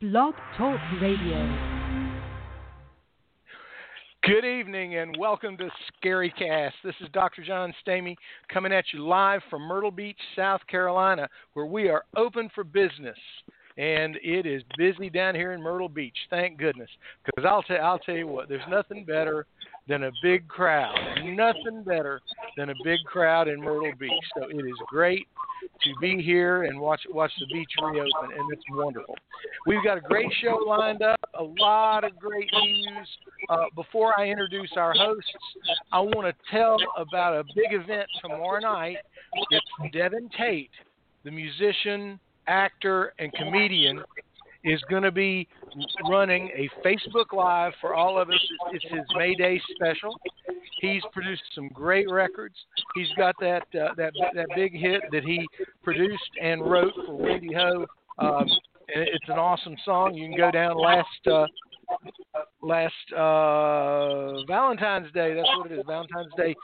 Blog Talk Radio. Good evening and welcome to Scary Cast. This is Dr. John Stamey coming at you live from Myrtle Beach, South Carolina, where we are open for business. And it is busy down here in Myrtle Beach, thank goodness. Because I'll tell you what, there's nothing better than a big crowd. Nothing better than a big crowd in Myrtle Beach. So it is great to be here and watch the beach reopen, and it's wonderful. We've got a great show lined up, a lot of great news. Before I introduce our hosts, I want to tell about a big event tomorrow night. It's Devin Tate, the musician, actor, and comedian, is going to be running a Facebook Live for all of us. It's his May Day special. He's produced some great records. He's got that big hit that he produced and wrote for Wendy Ho. And it's an awesome song. You can go down last Valentine's Day. That's what it is, Valentine's Day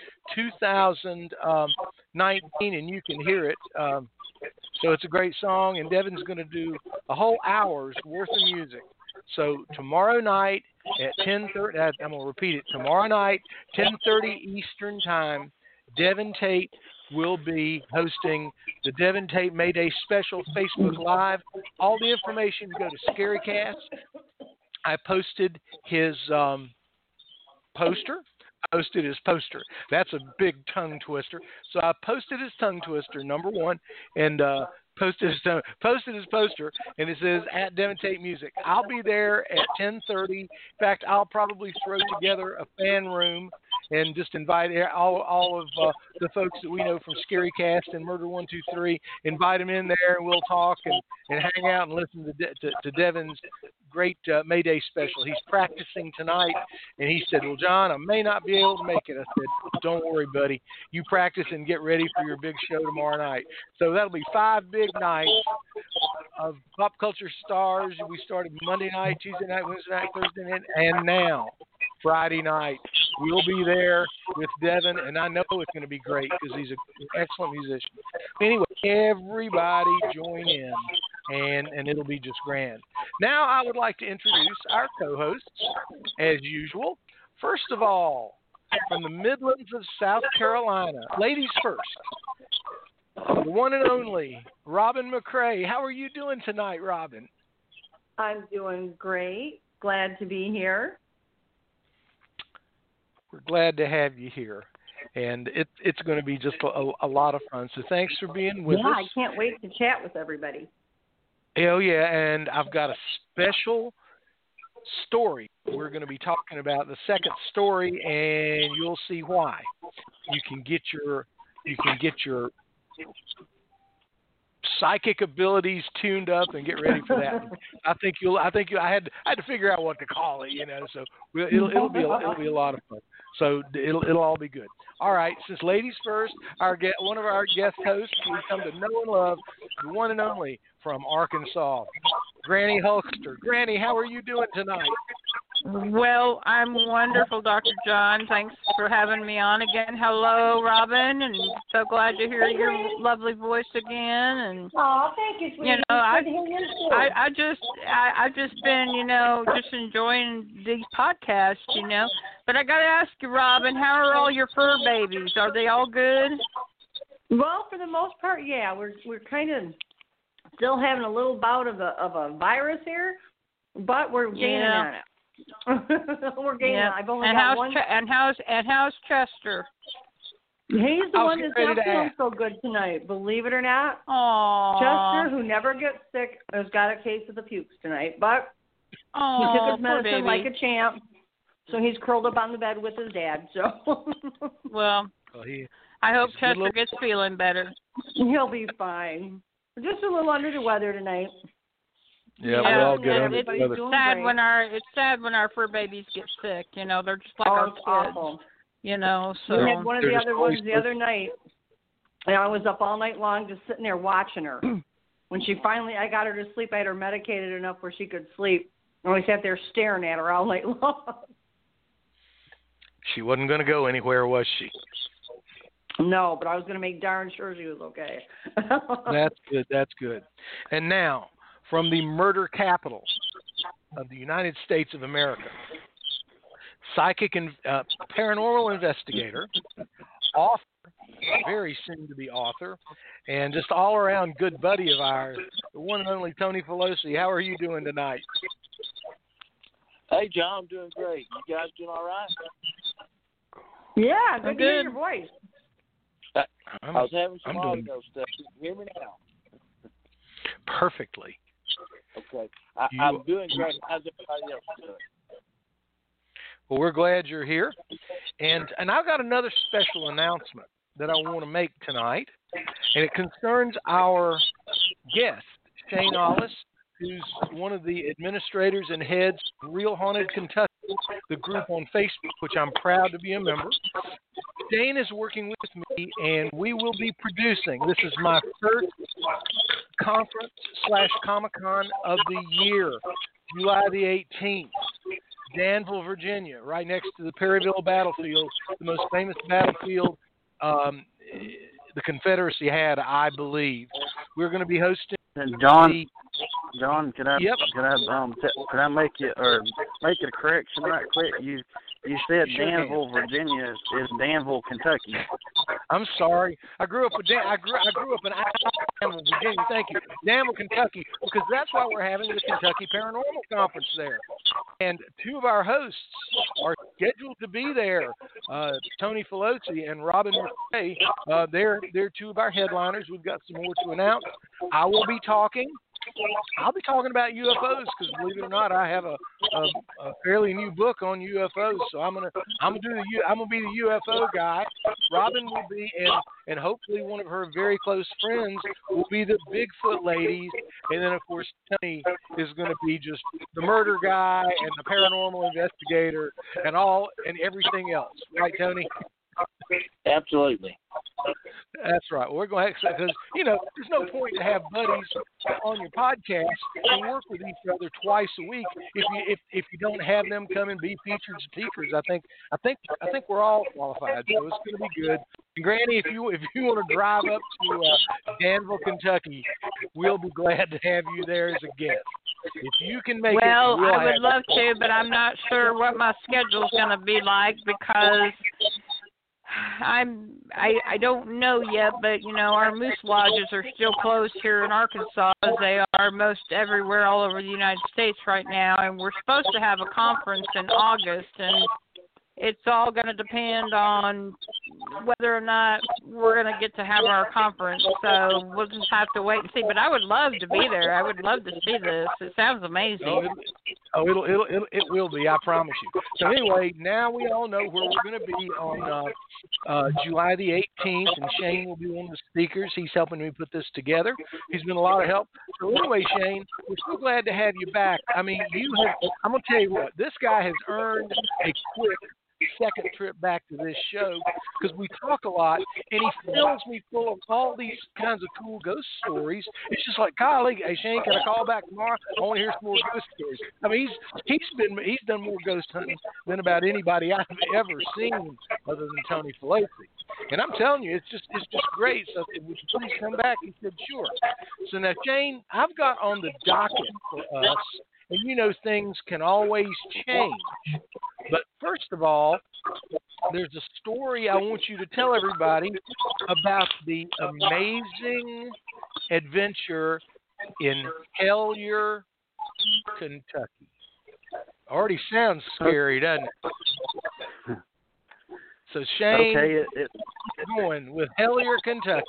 2019, and you can hear it. So it's a great song, and Devin's going to do a whole hour's worth of music. So tomorrow night at 10:30, I'm going to repeat it, tomorrow night, 10:30 Eastern Time, Devin Tate will be hosting the Devin Tate May Day Special Facebook Live. All the information, go to ScaryCast. I posted his poster. That's a big tongue twister. So I posted his tongue twister, number one, and posted his poster, and it says at Devin Tate Music. I'll be there at 10:30. In fact, I'll probably throw together a fan room and just invite all of the folks that we know from Scary Cast and Murder 123. Invite them in there, and we'll talk and hang out and listen to Devin's great May Day special. He's practicing tonight, and he said, well, John, I may not be able to make it. I said, don't worry, buddy. You practice and get ready for your big show tomorrow night. So that'll be 5 big nights of pop culture stars. We started Monday night, Tuesday night, Wednesday night, Thursday night, and now Friday night. We'll be there with Devin, and I know it's going to be great because he's an excellent musician. Anyway, everybody join in, and it'll be just grand. Now I would like to introduce our co-hosts, as usual. First of all, from the Midlands of South Carolina, ladies first, the one and only Robin McCrae. How are you doing tonight, Robin? I'm doing great. Glad to be here. We're glad to have you here, and it's going to be just a lot of fun. So thanks for being with us. Yeah, I can't wait to chat with everybody. Oh, yeah, and I've got a special story we're going to be talking about, the second story, and you'll see why. You can get your psychic abilities tuned up and get ready for that. I had to figure out what to call it, so it'll be a lot of fun. So it'll all be good. All right, since ladies first, one of our guest hosts we come to know and love, the one and only from Arkansas, Granny Hulkster. Granny, how are you doing tonight? Well, I'm wonderful, Dr. John. Thanks for having me on again. Hello, Robin, and so glad to hear your lovely voice again. And thank you, sweetie. I just been, just enjoying these podcasts, But I got to ask you, Robin, how are all your fur babies? Are they all good? Well, for the most part, yeah. We're kind of still having a little bout of a virus here, but we're gaining on it. We're gaining on it. I've only got one. And how's Chester? He's the one that's not feeling so good tonight, believe it or not. Aww. Chester, who never gets sick, has got a case of the pukes tonight, but he took his medicine like a champ, so he's curled up on the bed with his dad. So, well, I hope Chester gets feeling better. He'll be fine. We're just a little under the weather tonight. Yeah, we're all good under the weather. It's sad when our fur babies get sick. They're just like our kids. Awful. So we had one of the other ones the other night, and I was up all night long just sitting there watching her. When I got her to sleep, I had her medicated enough where she could sleep, and we sat there staring at her all night long. She wasn't going to go anywhere, was she? No, but I was going to make darn sure she was okay. That's good. And now, from the murder capital of the United States of America. Psychic and paranormal investigator, author, very soon to be author, and just all around good buddy of ours, the one and only Tony Pelosi. How are you doing tonight? Hey, John, I'm doing great. You guys doing all right? Yeah, good to hear your voice. I was having some audio stuff. Can you hear me now? Perfectly. Okay. I'm doing great. How's everybody else doing? Well, we're glad you're here. And I've got another special announcement that I want to make tonight, and it concerns our guest, Shane Hollis, who's one of the administrators and heads of Real Haunted Kentucky, the group on Facebook, which I'm proud to be a member. Shane is working with me, and we will be producing. This is my first conference/Comic-Con of the year, July the 18th. Danville, Virginia, right next to the Perryville battlefield, the most famous battlefield the Confederacy had, I believe. We're going to be hosting. And John, can I make it a correction right quick? You said sure Danville, Virginia is Danville, Kentucky. I'm sorry. I grew up in Danville, Virginia. Thank you, Danville, Kentucky, because that's why we're having the Kentucky Paranormal Conference there. And two of our hosts are scheduled to be there, Tony Pelosi and Robin McRae. They're two of our headliners. We've got some more to announce. I'll be talking about UFOs because, believe it or not, I have a fairly new book on UFOs. So I'm gonna be the UFO guy. Robin will be, and hopefully one of her very close friends will be the Bigfoot ladies, and then of course Tony is going to be just the murder guy and the paranormal investigator and everything else. Right, Tony? Absolutely. That's right. Well, we're going to, because, there's no point to have buddies on your podcast and work with each other twice a week if you don't have them come and be featured speakers. I think we're all qualified, so it's going to be good. And Granny, if you want to drive up to Danville, Kentucky, we'll be glad to have you there as a guest. If you can make I would love to, but I'm not sure what my schedule's going to be like because I don't know yet, but our moose lodges are still closed here in Arkansas, as they are most everywhere all over the United States right now, and we're supposed to have a conference in August, and it's all going to depend on whether or not we're going to get to have our conference. So we'll just have to wait and see. But I would love to be there. I would love to see this. It sounds amazing. It will be. I promise you. So anyway, now we all know where we're going to be on July the 18th, and Shane will be one of the speakers. He's helping me put this together. He's been a lot of help. So anyway, Shane, we're so glad to have you back. I mean, I'm going to tell you what, this guy has earned a quick second trip back to this show because we talk a lot, and he fills me full of all these kinds of cool ghost stories. It's just like, golly, hey Shane, can I call back tomorrow? I want to hear some more ghost stories. I mean, he's done more ghost hunting than about anybody I've ever seen other than Tony Pelosi. And I'm telling you, it's just great. So would you please come back? He said, sure. So now, Shane, I've got on the docket for us, and things can always change. But first of all, there's a story I want you to tell everybody about the amazing adventure in Hellier, Kentucky. Already sounds scary, doesn't it? So Shane, going with Hellier, Kentucky.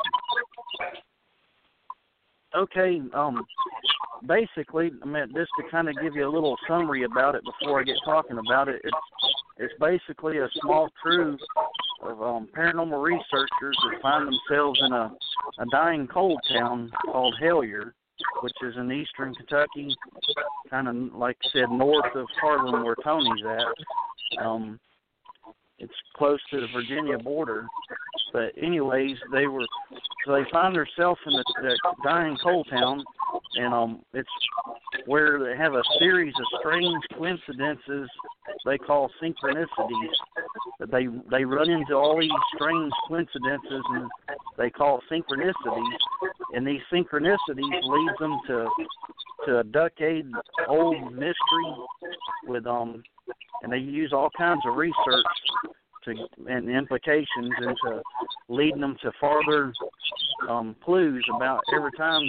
Okay, basically, just to kind of give you a little summary about it before I get talking about it, it's basically a small crew of paranormal researchers that find themselves in a dying coal town called Hellier, which is in eastern Kentucky, kind of, like I said, north of Harlan where Tony's at. It's close to the Virginia border. But anyways, they find themselves in the dying coal town, and it's where they have a series of strange coincidences they call synchronicities. They run into all these strange coincidences, and they call synchronicities. And these synchronicities lead them to a decade old mystery with and they use all kinds of research and implications into leading them to farther clues about every time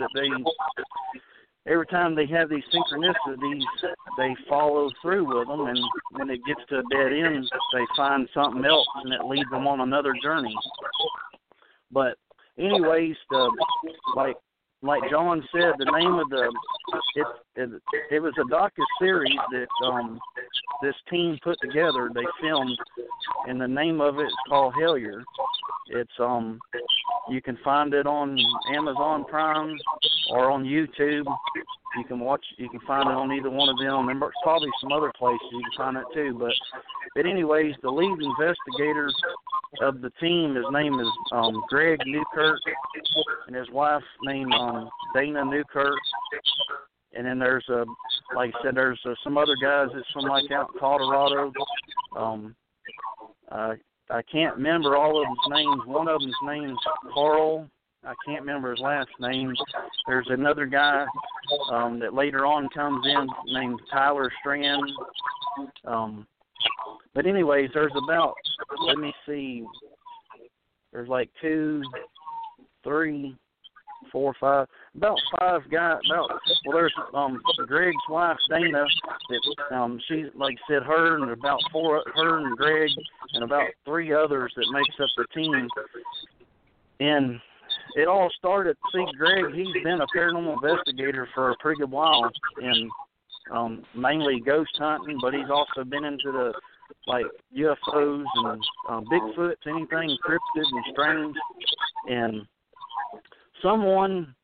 they have these synchronicities, they follow through with them, and when it gets to a dead end, they find something else, and it leads them on another journey. But anyways, like John said, the name of it was a docu-series that this team put together. They filmed, and the name of it is called Hellier. It's you can find it on Amazon Prime or on YouTube. You can find it on either one of them. There's probably some other places you can find it too. But anyways, the lead investigator of the team, his name is Greg Newkirk, and his wife named Dana Newkirk. And then there's like I said, there's some other guys that's from like out in Colorado. I can't remember all of them's names. One of them's name's Carl. I can't remember his last name. There's another guy that later on comes in named Tyler Strand. But anyways, there's about, let me see, there's like 2, 3, 4, 5, about 5 guys. There's Greg's wife Dana. That she, like I said, her and Greg and about 3 others that makes up the team. And it all started. See, Greg, he's been a paranormal investigator for a pretty good while, and mainly ghost hunting, but he's also been into the like UFOs and Bigfoots, anything cryptid and strange. And someone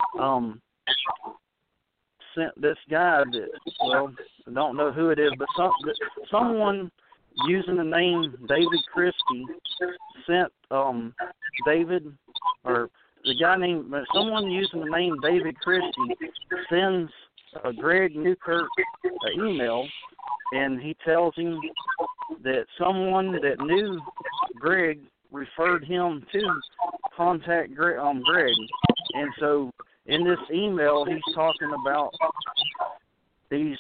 sent this guy that, well, I don't know who it is, but someone using the name David Christie sent David, or the guy named, someone using the name David Christie sends Greg Newkirk an email, and he tells him that someone that knew Greg referred him to contact Greg. And so in this email, he's talking about these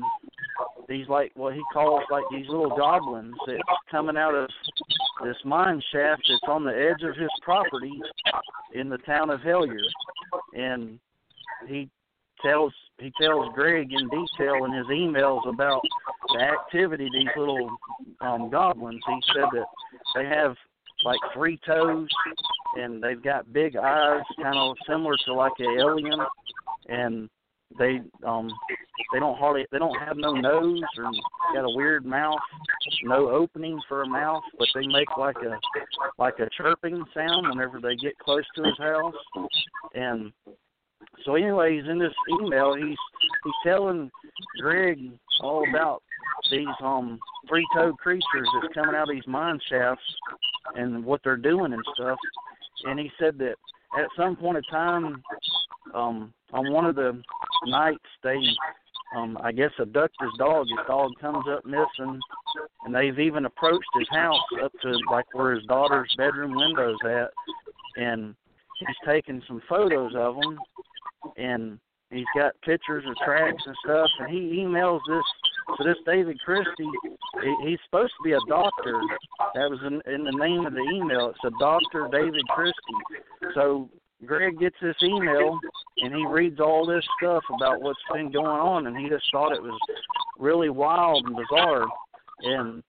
like what he calls like these little goblins that's coming out of this mine shaft that's on the edge of his property in the town of Hellier. And he tells Greg in detail in his emails about the activity of these little goblins. He said that they have like 3 toes, and they've got big eyes, kind of similar to like an alien, and they don't have no nose, or got a weird mouth, no opening for a mouth, but they make like a chirping sound whenever they get close to his house. And so anyways, in this email, he's telling Greg all about these 3-toed creatures that's coming out of these mine shafts and what they're doing and stuff. And he said that at some point in time, on one of the nights, they, I guess, abduct his dog. His dog comes up missing, and they've even approached his house up to like where his daughter's bedroom window's at, and he's taken some photos of them, and he's got pictures of tracks and stuff, and he emails this. So this David Christie, he's supposed to be a doctor. That was in the name of the email. It's a Dr. David Christie. So Greg gets this email, and he reads all this stuff about what's been going on, and he just thought it was really wild and bizarre. And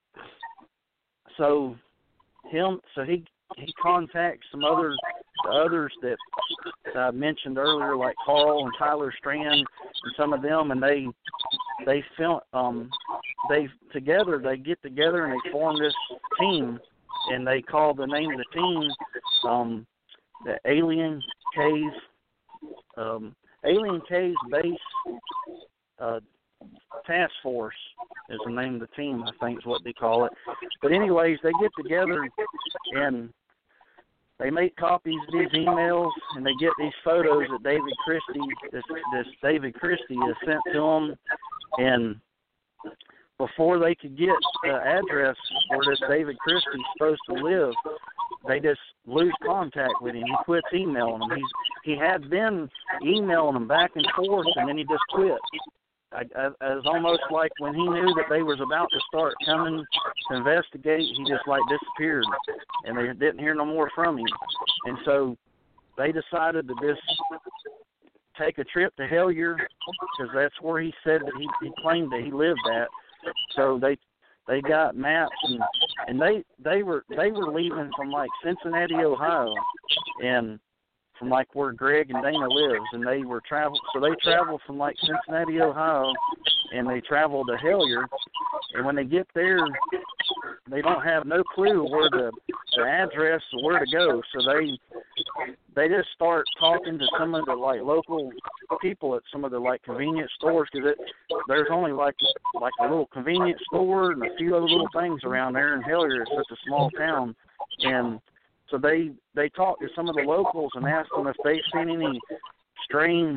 so he contacts some others that I mentioned earlier, like Carl and Tyler Strand and some of them, and they film. They get together and they form this team, and they call the name of the team the Alien Caves Base Task Force is the name of the team, I think is what they call it. But anyways, they get together and they make copies of these emails, and they get these photos that David Christie has sent to them. And before they could get the address where this David Christie is supposed to live, they just lose contact with him. He quits emailing them. He had been emailing them back and forth, and then he just quit. was almost like when he knew that they was about to start coming to investigate, he just like disappeared, and they didn't hear no more from him. And so they decided to just take a trip to Hellier, because that's where he said that he claimed that he lived at. So they got maps, and they were leaving from like Cincinnati, Ohio, and from like where Greg and Dana lives, and they traveled from like Cincinnati, Ohio, and they traveled to Hellier, and when they get there, they don't have no clue where the address or where to go, so they just start talking to some of the like local people at some of the like convenience stores, because there's only like a little convenience store and a few other little things around there, and Hellier is such a small town. And so they talked to some of the locals and asked them if they've seen any strange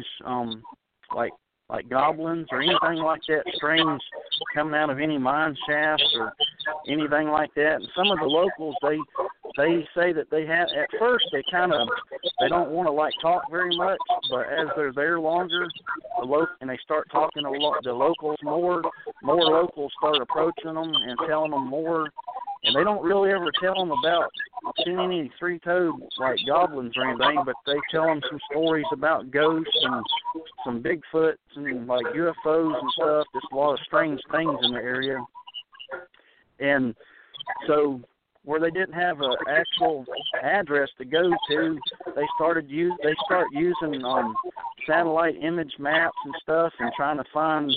like goblins or anything like that strange coming out of any mine shafts or anything like that. And some of the locals, they say that they had, at first they don't want to like talk very much, but as they're there longer, and they start talking to the locals more locals start approaching them and telling them more. And they don't really ever tell them about seeing any three-toed like goblins or anything, but they tell them some stories about ghosts and some Bigfoots and like UFOs and stuff. Just a lot of strange things in the area. And so where they didn't have an actual address to go to, they start using satellite image maps and stuff and trying to find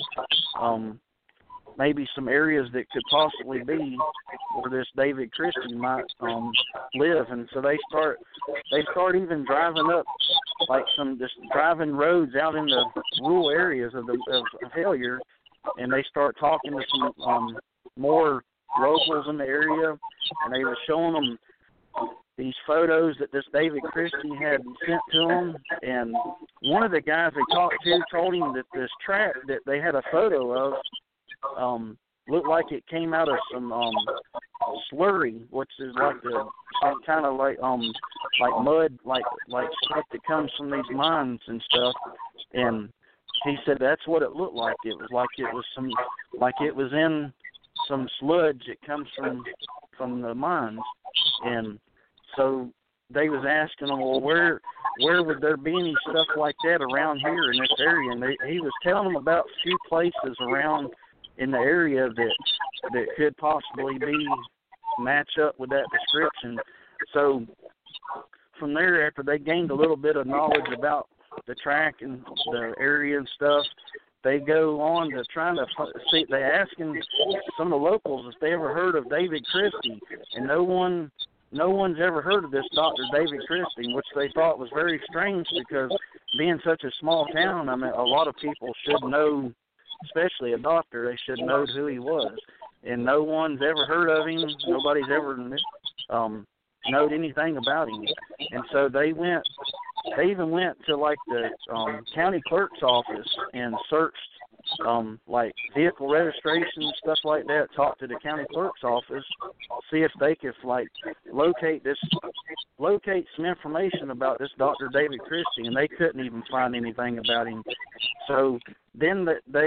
maybe some areas that could possibly be where this David Christie might live. And so they start even driving up like just driving roads out in the rural areas of Hellier, and they start talking to some more locals in the area, and they were showing them these photos that this David Christie had sent to them. And one of the guys they talked to told him that this track that they had a photo of looked like it came out of some slurry, which is like some kind of like mud, like stuff that comes from these mines and stuff. And he said that's what it looked like. It was in some sludge that comes from the mines. And so they was asking him, well, where would there be any stuff like that around here in this area? And he was telling them about a few places around in the area that could possibly match up with that description. So from there, after they gained a little bit of knowledge about the track and the area and stuff, they go on to trying to see. They asking some of the locals if they ever heard of David Christie, and no one's ever heard of this Dr. David Christie, which they thought was very strange, because being such a small town, I mean, a lot of people should know, especially a doctor, they should know who he was. And no one's ever heard of him. Nobody's ever known anything about him. And so they even went to like the county clerk's office and searched like vehicle registration, stuff like that, talked to the county clerk's office, see if they could like locate some information about this Dr. David Christie, and they couldn't even find anything about him. So then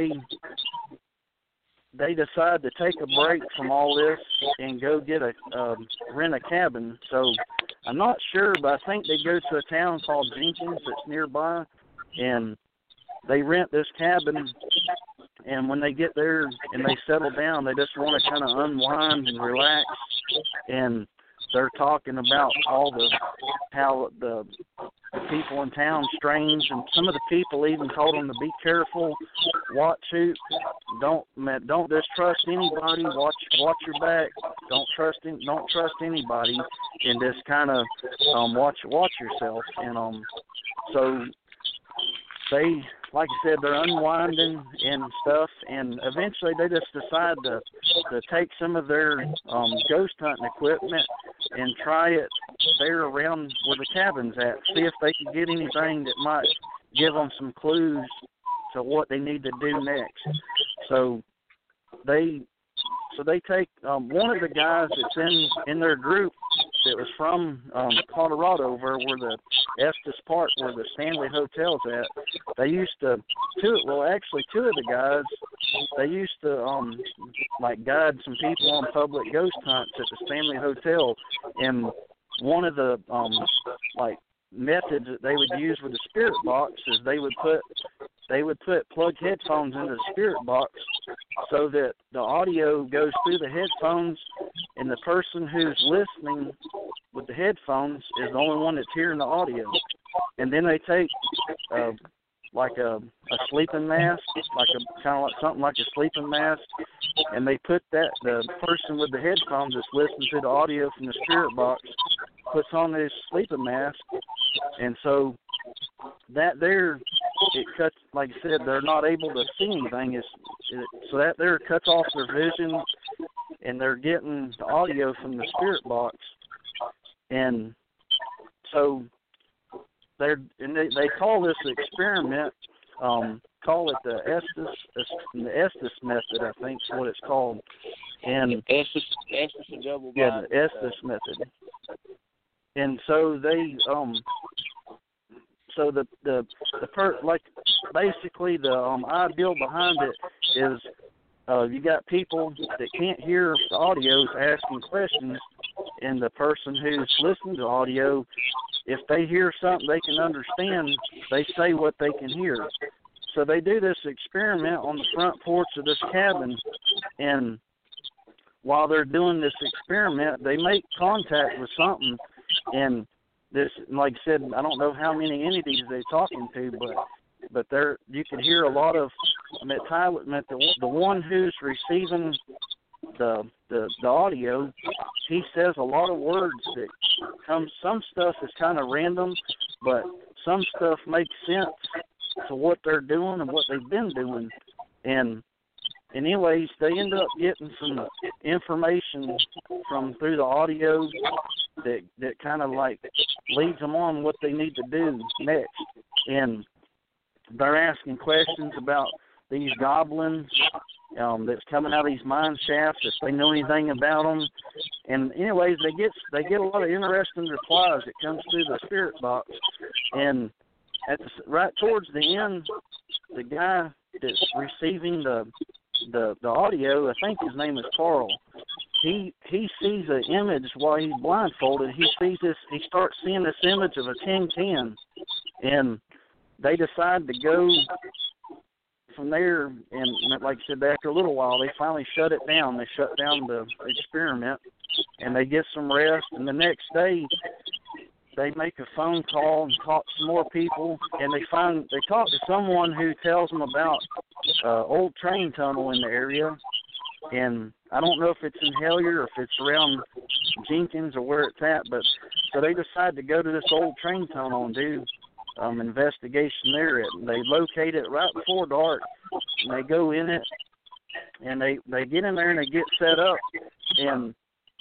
they decide to take a break from all this and go get rent a cabin. So I'm not sure, but I think they go to a town called Jenkins that's nearby, and they rent this cabin. And when they get there and they settle down, they just want to kind of unwind and relax. And they're talking about how the people in town strange, and some of the people even told them to be careful, watch don't just trust anybody, watch your back, don't trust anybody, and just kind of watch yourself. And so they, like I said, they're unwinding and stuff, and eventually they just decide to take some of their ghost hunting equipment and try it there around where the cabin's at, see if they can get anything that might give them some clues to what they need to do next. So they take one of the guys that's in their group that was from Colorado, where the Estes Park, where the Stanley Hotel's at. They used to two of the guys, they used to like guide some people on public ghost hunts at the Stanley Hotel, and one of the like methods that they would use with the spirit box is they would put plug headphones into the spirit box so that the audio goes through the headphones, and the person who's listening with the headphones is the only one that's hearing the audio. And then they take like a sleeping mask, like a kind of like something like a sleeping mask, and they put the person with the headphones that's listening to the audio from the spirit box puts on this sleeping mask, and so that there it cuts, like I said, they're not able to see anything. So that there cuts off their vision, and they're getting the audio from the spirit box, and so they call this experiment, call it the Estes method, I think is what it's called. And Estes and double yeah, the Estes method. And so they basically the ideal behind it is you got people that can't hear the audios asking questions, and the person who's listening to audio, if they hear something they can understand, they say what they can hear. So they do this experiment on the front porch of this cabin, and while they're doing this experiment, they make contact with something, and this, like I said, I don't know how many entities they're talking to, but you can hear a lot of, the one who's receiving the audio, he says a lot of words that some stuff is kind of random, but some stuff makes sense to what they're doing and what they've been doing. And anyways, they end up getting some information through the audio that kind of like leads them on what they need to do next. And they're asking questions about these goblins that's coming out of these mine shafts, if they know anything about them. And anyways, they get a lot of interesting replies that comes through the spirit box. And right towards the end, the guy that's receiving the audio, I think his name is Carl, he sees an image while he's blindfolded. He starts seeing this image of a tin can, and they decide to go from there, and like I said, after a little while, they finally shut it down. They shut down the experiment, and they get some rest, and the next day, they make a phone call and talk to some more people, and they talk to someone who tells them about old train tunnel in the area, and I don't know if it's in Hellier or if it's around Jenkins or where it's at, but so they decide to go to this old train tunnel and do investigation there. They locate it right before dark, and they go in it, and they get in there and they get set up, and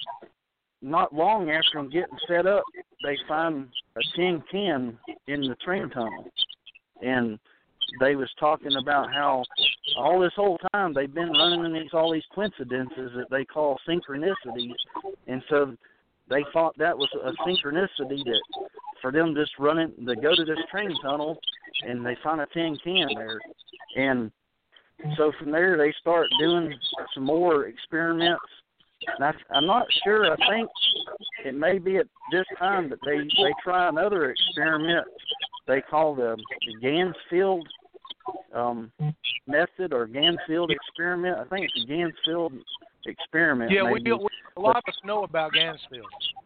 not long after them getting set up, they find a tin can in the train tunnel. And they was talking about how all this whole time they've been running in all these coincidences that they call synchronicities. And so they thought that was a synchronicity that for them just to go to this train tunnel, and they find a tin can there. And so from there they start doing some more experiments. And I'm not sure. I think it may be at this time that they try another experiment they call the Gansfield method or Gansfield experiment. I think it's a Gansfield experiment. Yeah, maybe. A lot of us know about Gansfield.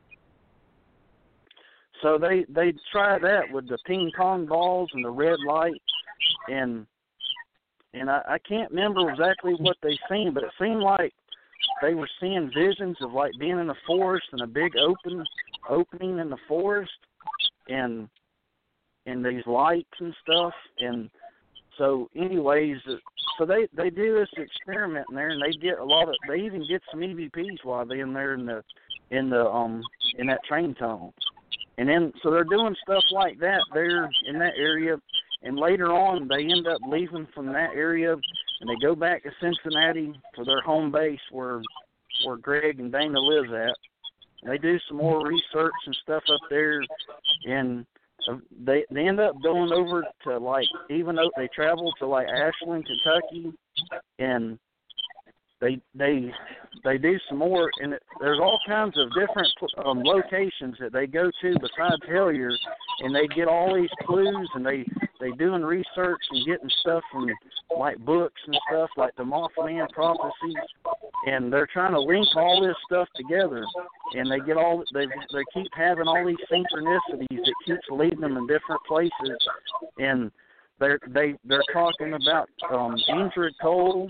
So they try that with the ping pong balls and the red light, and I can't remember exactly what they seen, but it seemed like they were seeing visions of like being in the forest and a big opening in the forest, and these lights and stuff. And so anyways, so they do this experiment in there, and they even get some EVPs while they're in there in that train tunnel. And then so they're doing stuff like that there in that area, and later on they end up leaving from that area, and they go back to Cincinnati for their home base where Greg and Dana lives at. And they do some more research and stuff up there, and they end up going over to, like, even though they travel to, like, Ashland, Kentucky, and they do some more, and there's all kinds of different locations that they go to besides Hellier, and they get all these clues, and they doing research and getting stuff from, like, books and stuff, like the Mothman prophecies, and they're trying to link all this stuff together, and they keep having all these synchronicities that keeps leading them in different places, and they're talking about Indra Cole.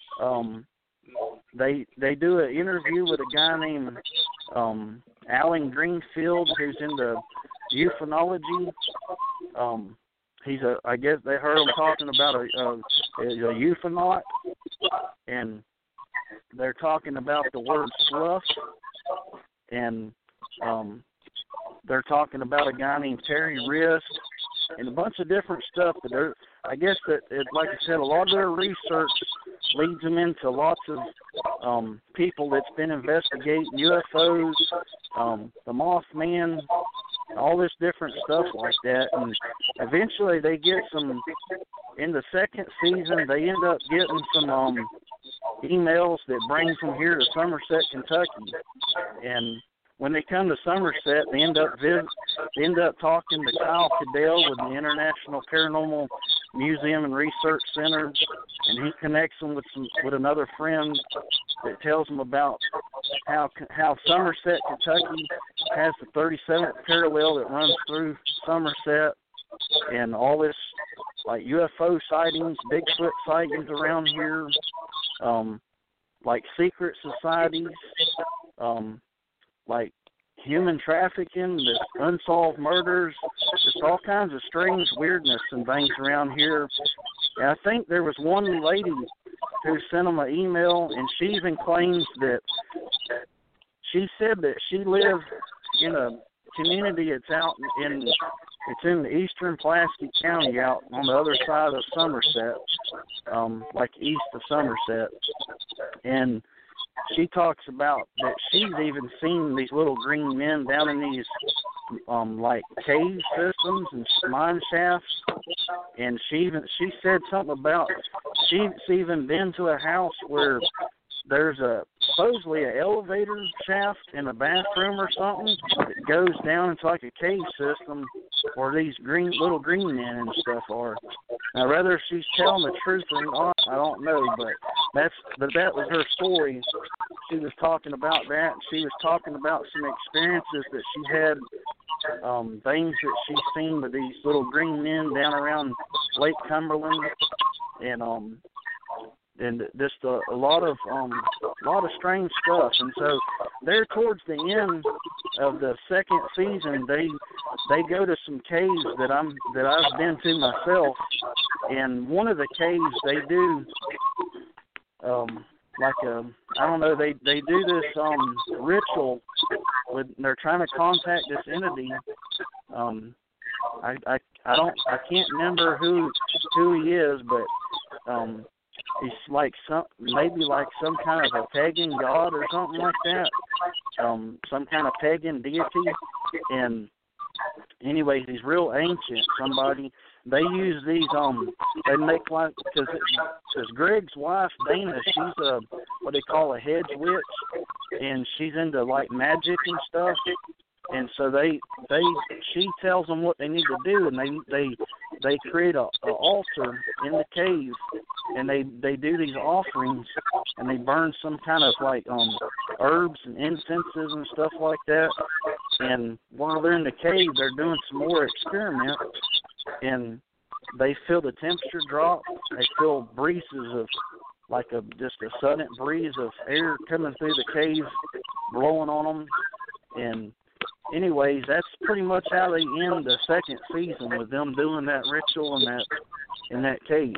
They do an interview with a guy named Alan Greenfield, who's into ufology. I guess they heard him talking about a ufonaut, and they're talking about the word slough, and they're talking about a guy named Terry Risk, and a bunch of different stuff. But I guess that, like I said, a lot of their research leads them into lots of people that's been investigating UFOs, the Mothman, all this different stuff like that. And eventually they get some, in the second season, they end up getting some emails that bring them here to Somerset, Kentucky. And when they come to Somerset, they end up talking to Kyle Cadell with the International Paranormal Museum and Research Center, and he connects them with another friend that tells them about how Somerset, Kentucky has the 37th parallel that runs through Somerset, and all this, like, UFO sightings, Bigfoot sightings around here, like secret societies, like human trafficking, this unsolved murders, just all kinds of strange weirdness and things around here. And I think there was one lady who sent them an email, and she even claims that she said that she lived in a community that's out it's in the eastern Pulaski County, out on the other side of Somerset, like east of Somerset, and she talks about that she's even seen these little green men down in these like cave systems and mine shafts, and she said something about she's even been to a house where there's supposedly an elevator shaft in a bathroom or something that goes down into like a cave system where these little green men and stuff are. Now, whether she's telling the truth or not, I don't know, but that was her story. She was talking about that. She was talking about some experiences that she had, things that she's seen with these little green men down around Lake Cumberland, and just a lot of strange stuff. And so there, towards the end of the second season, they go to some caves that I've been to myself. And one of the caves, they do they do this ritual they're trying to contact this entity. I can't remember who he is, but he's like some kind of a pagan god or something like that, some kind of pagan deity. And anyways, he's real ancient. They use these they make like, because Greg's wife Dana, she's what they call a hedge witch, and she's into like magic and stuff. And so she tells them what they need to do, and they create a altar in the cave, and they do these offerings, and they burn some kind of like herbs and incenses and stuff like that. And while they're in the cave, they're doing some more experiments, and they feel the temperature drop. They feel breezes of like just a sudden breeze of air coming through the cave, blowing on them. And anyways, that's pretty much how they end the second season, with them doing that ritual in that cave.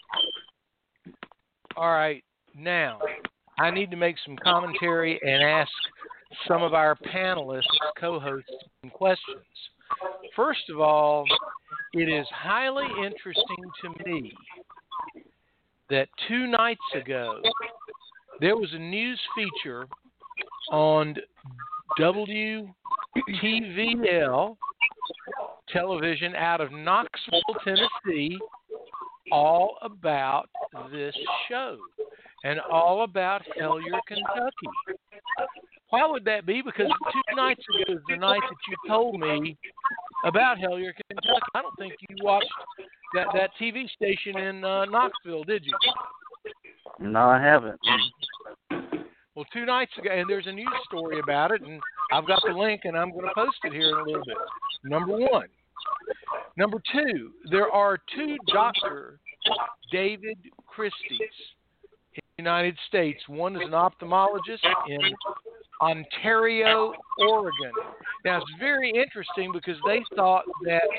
All right, now I need to make some commentary and ask some of our panelists, co-hosts, some questions. First of all, it is highly interesting to me that 2 nights ago there was a news feature on WTVL television out of Knoxville, Tennessee, all about this show and all about Hellier, Kentucky. Why would that be? Because 2 nights ago is the night that you told me about Hellier, Kentucky. I don't think you watched that TV station in Knoxville, did you? No, I haven't. Well, 2 nights ago, and there's a news story about it, and I've got the link, and I'm going to post it here in a little bit. Number 1. Number 2, there are 2 Dr. David Christies in the United States. One is an ophthalmologist in Ontario, Oregon. Now, it's very interesting because they thought that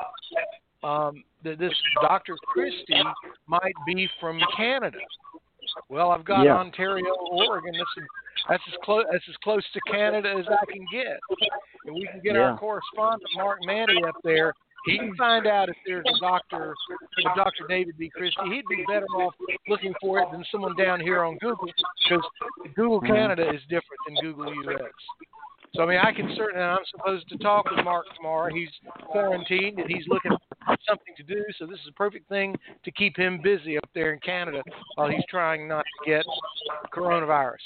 that this Dr. Christie might be from Canada. Well, I've got Ontario, Oregon. That's as close to Canada as I can get. And we can get our correspondent, Mark Manny, up there. He can find out if there's a Dr. David B. Christie. He'd be better off looking for it than someone down here on Google, because Google Canada is different than Google US. So, I mean, I can certainly, I'm supposed to talk with Mark tomorrow. He's quarantined and he's looking for something to do. So this is a perfect thing to keep him busy up there in Canada while he's trying not to get coronavirus.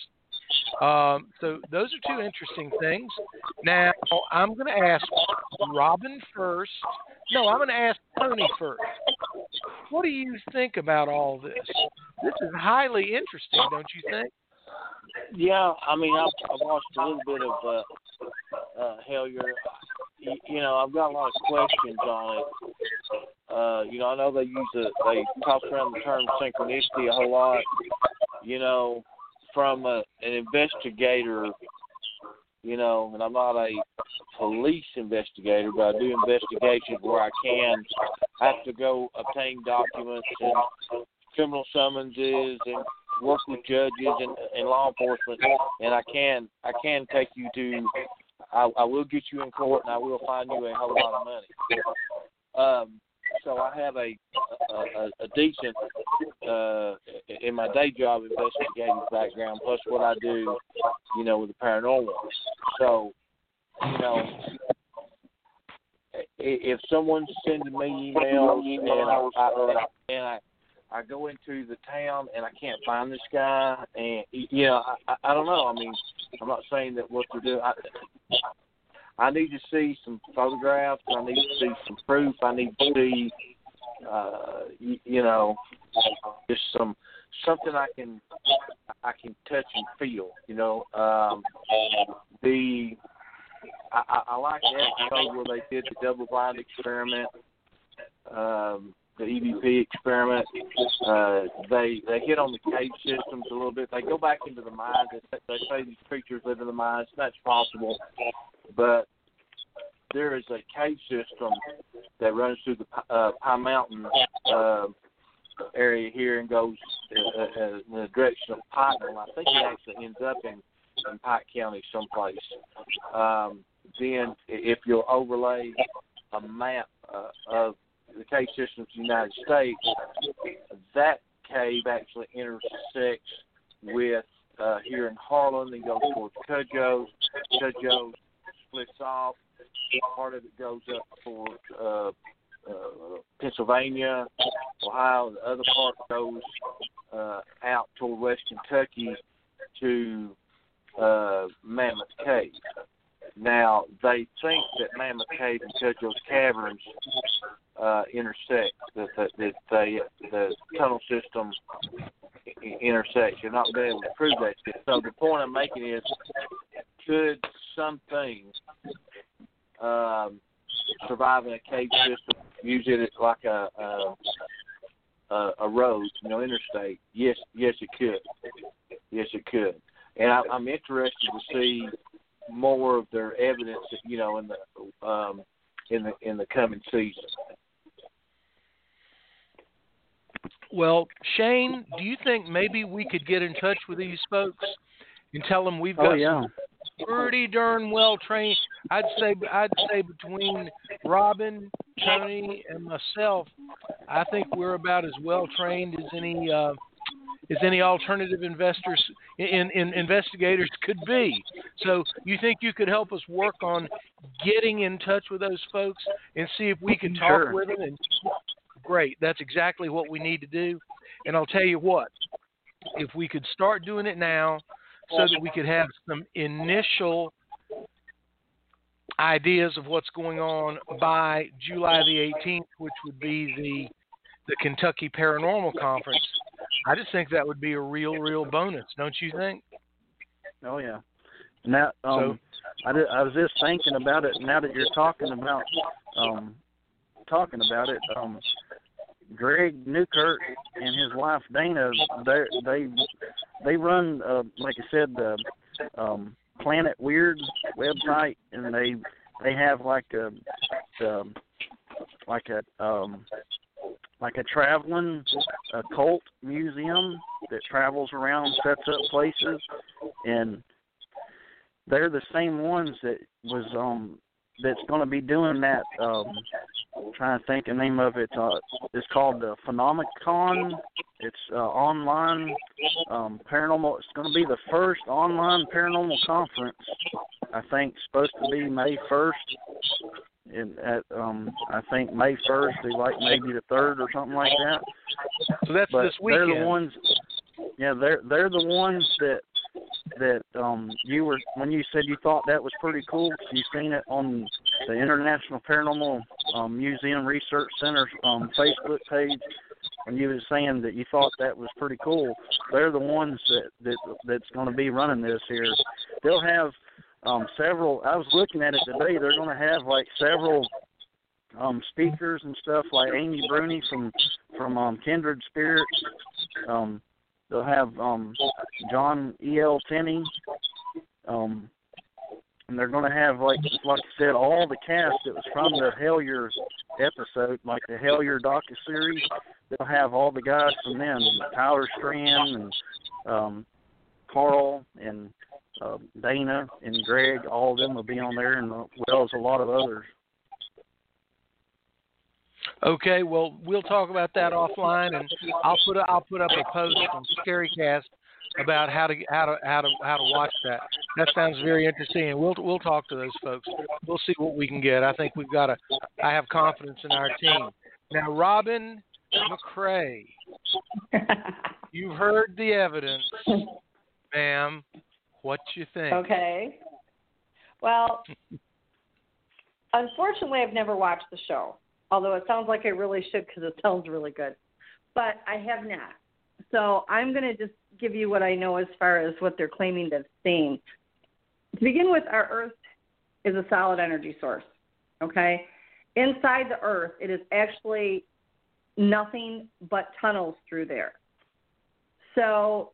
So those are 2 interesting things. Now, I'm going to ask Robin first. No, I'm going to ask Tony first. What do you think about all this? This is highly interesting, don't you think? Yeah, I mean, I've watched a little bit of Hellier. You know, I've got a lot of questions on it. You know, I know they toss around the term synchronicity a whole lot. You know, from an investigator, you know, and I'm not a police investigator, but I do investigations where I have to go obtain documents and criminal summonses and work with judges and law enforcement, and I can take you to, I will get you in court, and I will find you a whole lot of money. So I have a decent, in my day job, investigative background, plus what I do, you know, with the paranormal. So, you know, if someone's sending me emails and I go into the town and I can't find this guy, and you know, I don't know. I mean, I'm not saying that what they're doing. I need to see some photographs. I need to see some proof. I need to see, you know, just something I can touch and feel. You know, I like the episode where they did the double-blind experiment. The EVP experiment, they hit on the cave systems a little bit. They go back into the mines. They say these creatures live in the mines. That's possible, but there is a cave system that runs through the Pine Mountain area here and goes in the direction of Pikeman. I think it actually ends up in Pike County someplace. Then, if you'll overlay a map of the cave systems of the United States, that cave actually intersects with here in Harlan and goes towards Cudjoe. Cudjoe splits off. Part of it goes up towards Pennsylvania, Ohio. The other part goes out toward West Kentucky to Mammoth Cave. Now, they think that Mammoth Cave and Cudjoe's Caverns intersect, that the tunnel system intersects. You're not been able to prove that yet. So the point I'm making is, could something survive in a cave system, use it like a road, you know, interstate? Yes, it could. Yes, it could. And I'm interested to see more of their evidence, you know, in the coming season. Well, Shane, do you think maybe we could get in touch with these folks and tell them we've got some pretty darn well trained? I'd say between Robin, Tony, and myself, I think we're about as well trained as as any alternative investigators could be. So you think you could help us work on getting in touch with those folks and see if we can talk with them? And great, that's exactly what we need to do. And I'll tell you what, if we could start doing it now so that we could have some initial ideas of what's going on by July the 18th, which would be the Kentucky Paranormal Conference, I just think that would be a real bonus, don't you think? Oh yeah. Now, I was just thinking about it. Now that you're talking about it, Greg Newkirk and his wife Dana, they run, like I said, the Planet Weird website, and they have like a traveling occult museum that travels around, sets up places, and they're the same ones that was that's going to be doing that. Trying to think the name of it. It's called the Phenomenon. It's online paranormal. It's going to be the first online paranormal conference. I think supposed to be May 1st. I think May 1st, like maybe the 3rd or something like that. So that's this weekend. They're the ones. Yeah, they're the ones that you were, when you said you thought that was pretty cool. You've seen it on the International Paranormal Museum Research Center Facebook page. When you were saying that you thought that was pretty cool, they're the ones that's going to be running this here. They'll have several. I was looking at it today. They're going to have like several speakers and stuff, like Amy Bruni from Kindred Spirits. They'll have John E.L. Tenney, and they're going to have, like I said, all the cast that was from the Hellier episode, like the Hellier docuseries. They'll have all the guys from them, Tyler Strand and Carl and Dana and Greg. All of them will be on there, and as well as a lot of others. Okay, well, we'll talk about that offline, and I'll put up a post on ScaryCast about how to watch that. That sounds very interesting, and we'll talk to those folks. We'll see what we can get. I think I have confidence in our team. Now, Robin McCrae, you've heard the evidence, ma'am. What you think? Okay. Well, unfortunately, I've never watched the show. Although it sounds like I really should, because it sounds really good. But I have not. So I'm going to just give you what I know as far as what they're claiming they've seen. To begin with, our Earth is a solid energy source, okay? Inside the Earth, it is actually nothing but tunnels through there. So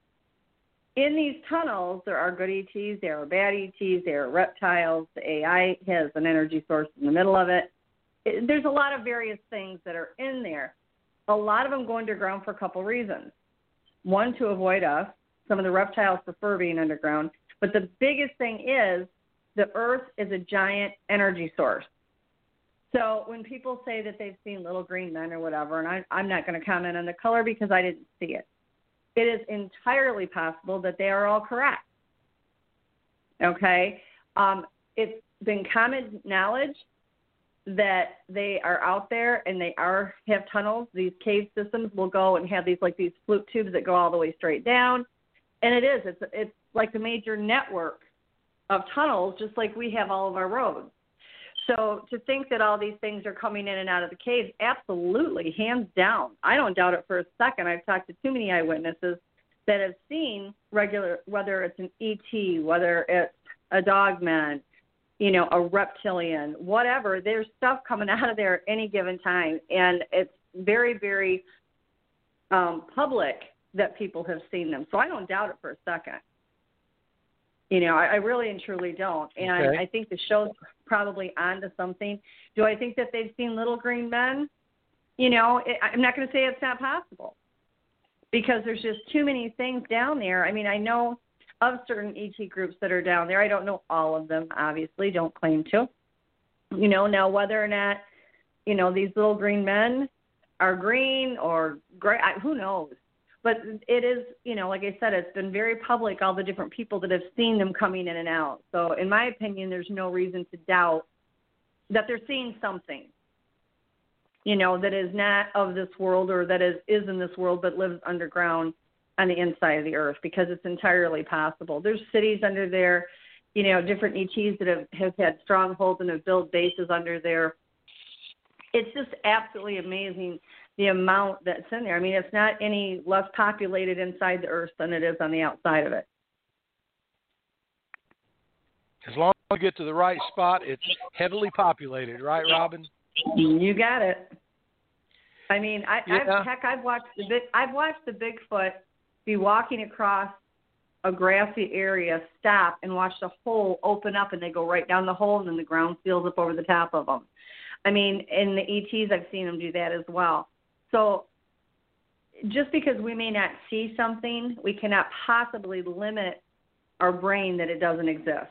in these tunnels, there are good ETs, there are bad ETs, there are reptiles. The AI has an energy source in the middle of it. There's a lot of various things that are in there. A lot of them go underground for a couple reasons. One, to avoid us. Some of the reptiles prefer being underground. But the biggest thing is the Earth is a giant energy source. So when people say that they've seen little green men or whatever, and I'm not going to comment on the color because I didn't see it, it is entirely possible that they are all correct. Okay? It's been common knowledge that they are out there and they have tunnels. These cave systems will go and have these flute tubes that go all the way straight down. And it's like a major network of tunnels, just like we have all of our roads. So to think that all these things are coming in and out of the caves, absolutely, hands down. I don't doubt it for a second. I've talked to too many eyewitnesses that have seen whether it's an ET, whether it's a dogman, a reptilian, whatever. There's stuff coming out of there at any given time, and it's very, very public that people have seen them. So I don't doubt it for a second. I really and truly don't. And okay. I think the show's probably onto something. Do I think that they've seen little green men? I'm not going to say it's not possible because there's just too many things down there. I mean, I know of certain ET groups that are down there. I don't know all of them, obviously, don't claim to. Now whether or not, these little green men are green or gray, who knows? But it is, like I said, it's been very public, all the different people that have seen them coming in and out. So in my opinion, there's no reason to doubt that they're seeing something, that is not of this world or that is in this world but lives underground on the inside of the earth, because it's entirely possible. There's cities under there, different ETs that have had strongholds and have built bases under there. It's just absolutely amazing the amount that's in there. I mean, it's not any less populated inside the earth than it is on the outside of it. As long as you get to the right spot, it's heavily populated, right, Robin? You got it. I mean, I've watched the Bigfoot be walking across a grassy area, stop and watch the hole open up, and they go right down the hole, and then the ground seals up over the top of them. I mean, in the ETs, I've seen them do that as well. So just because we may not see something, we cannot possibly limit our brain that it doesn't exist.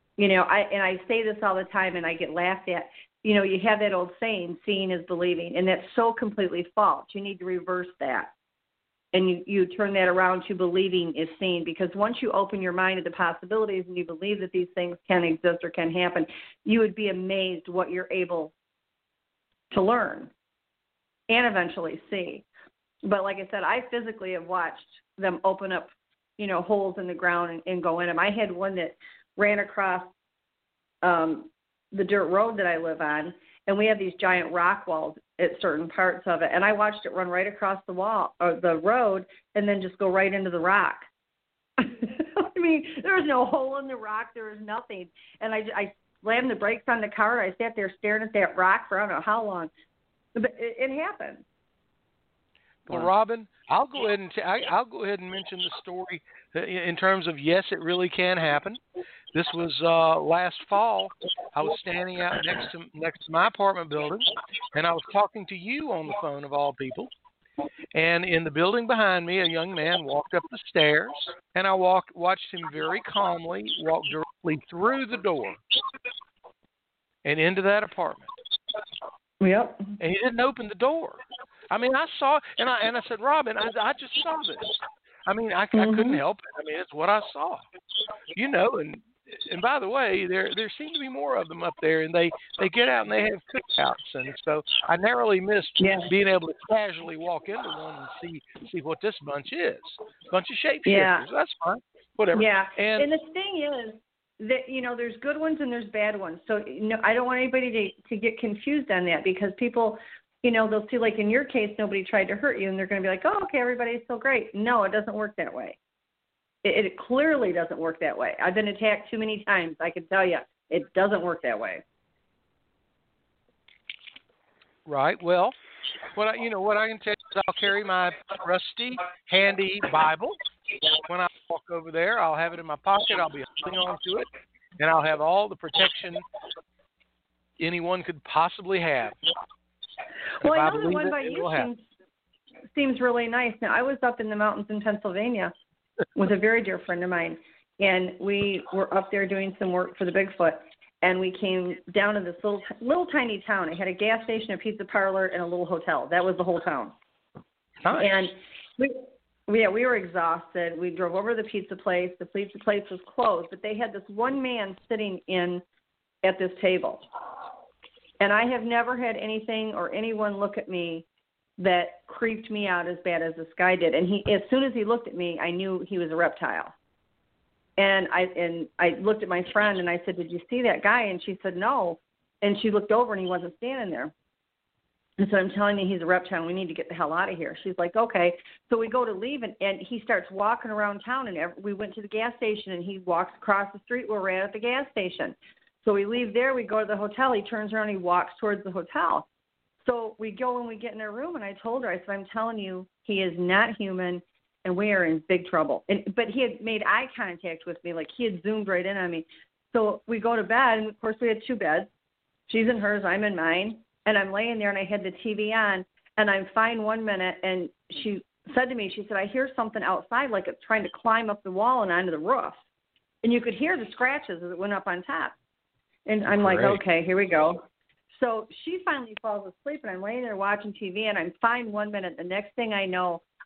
I say this all the time, and I get laughed at. You have that old saying, seeing is believing, and that's so completely false. You need to reverse that. And you turn that around to believing is seeing, because once you open your mind to the possibilities and you believe that these things can exist or can happen, you would be amazed what you're able to learn and eventually see. But like I said, I physically have watched them open up, holes in the ground and go in them. I had one that ran across the dirt road that I live on, and we have these giant rock walls at certain parts of it, and I watched it run right across the wall or the road and then just go right into the rock. I mean, there was no hole in the rock, there was nothing. And I slammed the brakes on the car, and I sat there staring at that rock for I don't know how long. But it happened. Well, Robin, I'll go ahead and mention the story in terms of, yes, it really can happen. This was last fall. I was standing out next to my apartment building, and I was talking to you on the phone, of all people. And in the building behind me, a young man walked up the stairs, and I watched him very calmly walk directly through the door and into that apartment. Yep. And he didn't open the door. I mean, I saw, and I said, Robin, I just saw this. I mean, I couldn't help it. I mean, it's what I saw. And by the way, there seem to be more of them up there, and they get out and they have cookouts, and so I narrowly missed being able to casually walk into one and see what this bunch is. Bunch of shapeshifters. Yeah. That's fine. Whatever. Yeah. And the thing is that there's good ones and there's bad ones. So I don't want anybody to get confused on that, because people, they'll see, like in your case, nobody tried to hurt you, and they're going to be like, oh, okay, everybody's so great. No, it doesn't work that way. It clearly doesn't work that way. I've been attacked too many times. I can tell you, it doesn't work that way. Right. Well, what I can tell you is I'll carry my trusty, handy Bible. When I walk over there, I'll have it in my pocket. I'll be holding on to it, and I'll have all the protection anyone could possibly have. Well, I know the one by you seems really nice. Now, I was up in the mountains in Pennsylvania with a very dear friend of mine, and we were up there doing some work for the Bigfoot, and we came down to this little tiny town. It had a gas station, a pizza parlor, and a little hotel. That was the whole town. Nice. And we were exhausted. We drove over to the pizza place. The pizza place was closed, but they had this one man sitting at this table. And I have never had anything or anyone look at me that creeped me out as bad as this guy did. And as soon as he looked at me, I knew he was a reptile. And I looked at my friend and I said, did you see that guy? And she said, no. And she looked over and he wasn't standing there. And so I'm telling you, he's a reptile. We need to get the hell out of here. She's like, okay. So we go to leave, and he starts walking around town. And we went to the gas station, and he walks across the street where we're at the gas station. So we leave there. We go to the hotel. He turns around. He walks towards the hotel. So we go and we get in our room, and I told her, I said, I'm telling you, he is not human, and we are in big trouble. But he had made eye contact with me, like he had zoomed right in on me. So we go to bed, and, of course, we had two beds. She's in hers, I'm in mine. And I'm laying there, and I had the TV on, and I'm fine 1 minute, and she said to me, she said, I hear something outside, like it's trying to climb up the wall and onto the roof. And you could hear the scratches as it went up on top. And I'm like, okay, here we go. So she finally falls asleep, and I'm laying there watching TV, and I'm fine 1 minute. The next thing I know,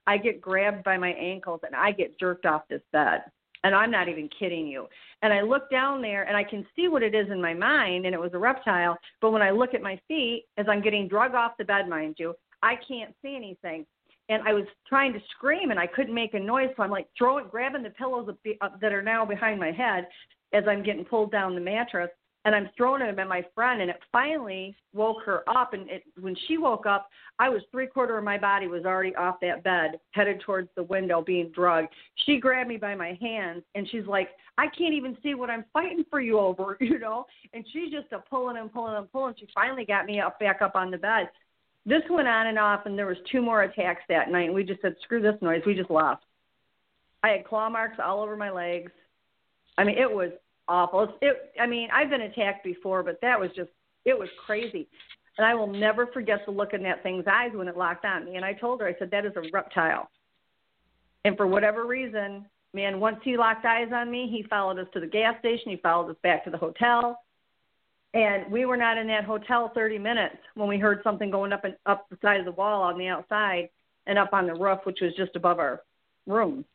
I get grabbed by my ankles and I get jerked off this bed. And I'm not even kidding you. And I look down there and I can see what it is in my mind, and it was a reptile. But when I look at my feet, as I'm getting drug off the bed, mind you, I can't see anything. And I was trying to scream and I couldn't make a noise. So I'm like grabbing the pillows that are now behind my head as I'm getting pulled down the mattress. And I'm throwing them at my friend, and it finally woke her up. And when she woke up, I was 3/4 of my body was already off that bed, headed towards the window, being drugged. She grabbed me by my hands, and she's like, I can't even see what I'm fighting for you over, you know. And she's just pulling and pulling and pulling. She finally got me back up on the bed. This went on and off, and there was 2 more attacks that night, and we just said, screw this noise. We just left. I had claw marks all over my legs. I mean, it was awful. I've been attacked before, but that was it was crazy. And I will never forget the look in that thing's eyes when it locked on me. And I told her, I said, that is a reptile. And for whatever reason, man, once he locked eyes on me, he followed us to the gas station. He followed us back to the hotel. And we were not in that hotel 30 minutes when we heard something going up the side of the wall on the outside and up on the roof, which was just above our room.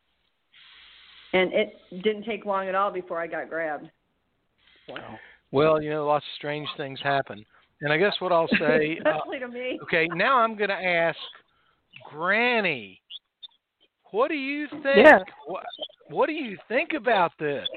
And it didn't take long at all before I got grabbed. Wow. Well, you know, lots of strange things happen. And I guess what I'll say... Especially to me. Okay, now I'm going to ask Granny, what do you think? Yeah. What do you think about this?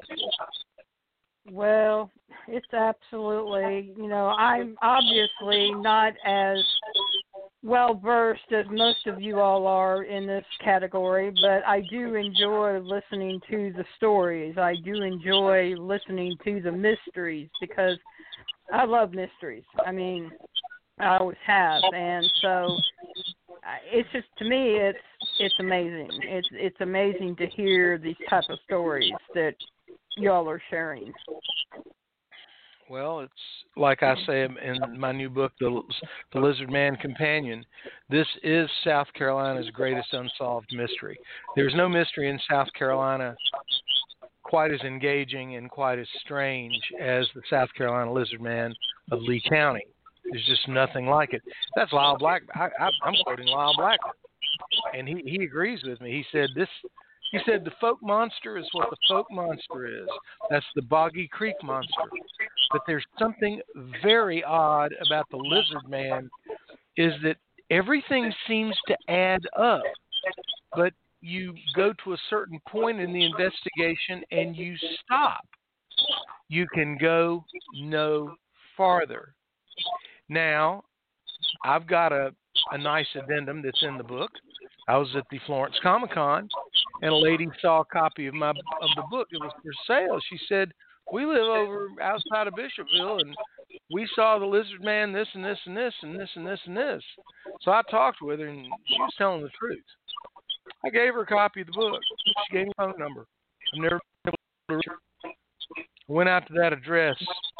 Well, it's absolutely, I'm obviously not as well versed as most of you all are in this category, but I do enjoy listening to the stories. I do enjoy listening to the mysteries because I love mysteries. I mean, I always have, and so it's just, to me, it's amazing. It's amazing to hear these type of stories that y'all are sharing. Well, it's like I say in my new book, The Lizard Man Companion, this is South Carolina's greatest unsolved mystery. There's no mystery in South Carolina quite as engaging and quite as strange as the South Carolina Lizard Man of Lee County. There's just nothing like it. That's Lyle Black. I'm quoting Lyle Blackman, and he agrees with me. He said the folk monster is what the folk monster is. That's the Boggy Creek monster. But there's something very odd about the Lizard Man, is that everything seems to add up, but you go to a certain point in the investigation and you stop. You can go no farther. Now, I've got a nice addendum that's in the book. I was at the Florence Comic-Con, and a lady saw a copy of the book. It was for sale. She said, we live over outside of Bishopville, and we saw the Lizard Man this and this and this and this and this and this. So I talked with her, and she was telling the truth. I gave her a copy of the book. She gave me a phone number. I've never been able to reach her. I went out to that address.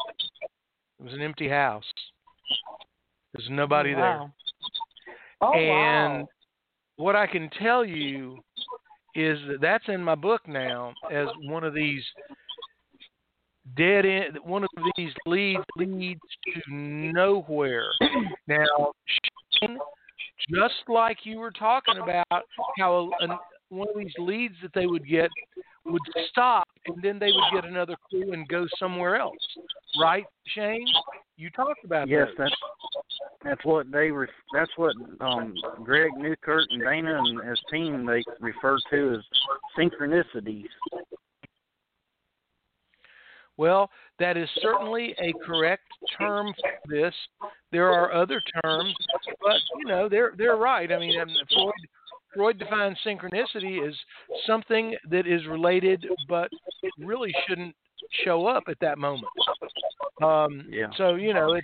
It was an empty house. There's nobody there. Oh, and wow. What I can tell you is that that's in my book now as one of these dead end, one of these leads to nowhere. Now, Shane, just like you were talking about how one of these leads that they would get would stop, and then they would get another clue and go somewhere else. Right, Shane? You talked about yes, that. that's what that's what Greg Newkirk and Dana and his team they refer to as synchronicities. Well, that is certainly a correct term for this. There are other terms, but they're right. I mean, Freud defines synchronicity as something that is related, but really shouldn't show up at that moment. Yeah. So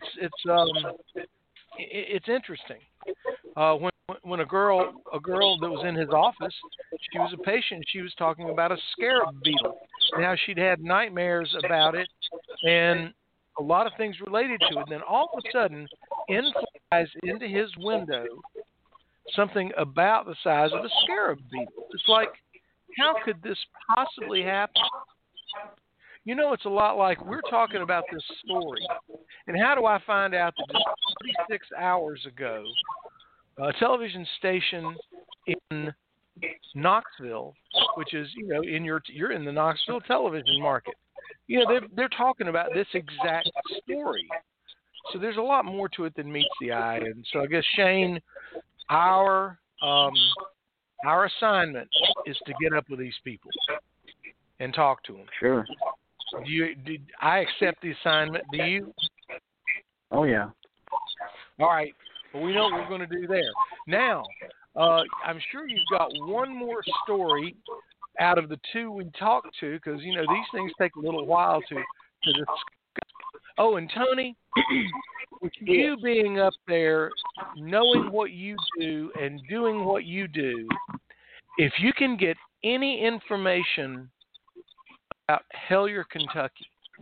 it's interesting. When a girl that was in his office, she was a patient. She was talking about a scarab beetle. Now she'd had nightmares about it, and a lot of things related to it. And then all of a sudden, in flies into his window something about the size of a scarab beetle. It's like, how could this possibly happen? It's a lot like we're talking about this story. And how do I find out that just 36 hours ago, a television station in Knoxville, which is, you're in the Knoxville television market. They're talking about this exact story. So there's a lot more to it than meets the eye. And so I guess, Shane, our assignment is to get up with these people and talk to them. Sure. I accept the assignment. Do you? Oh, yeah. All right. Well, we know what we're going to do there. Now, I'm sure you've got one more story out of the two we talked to, because, these things take a little while to discuss. Oh, and Tony, with you being up there, knowing what you do and doing what you do, if you can get any information about Hellier, Kentucky,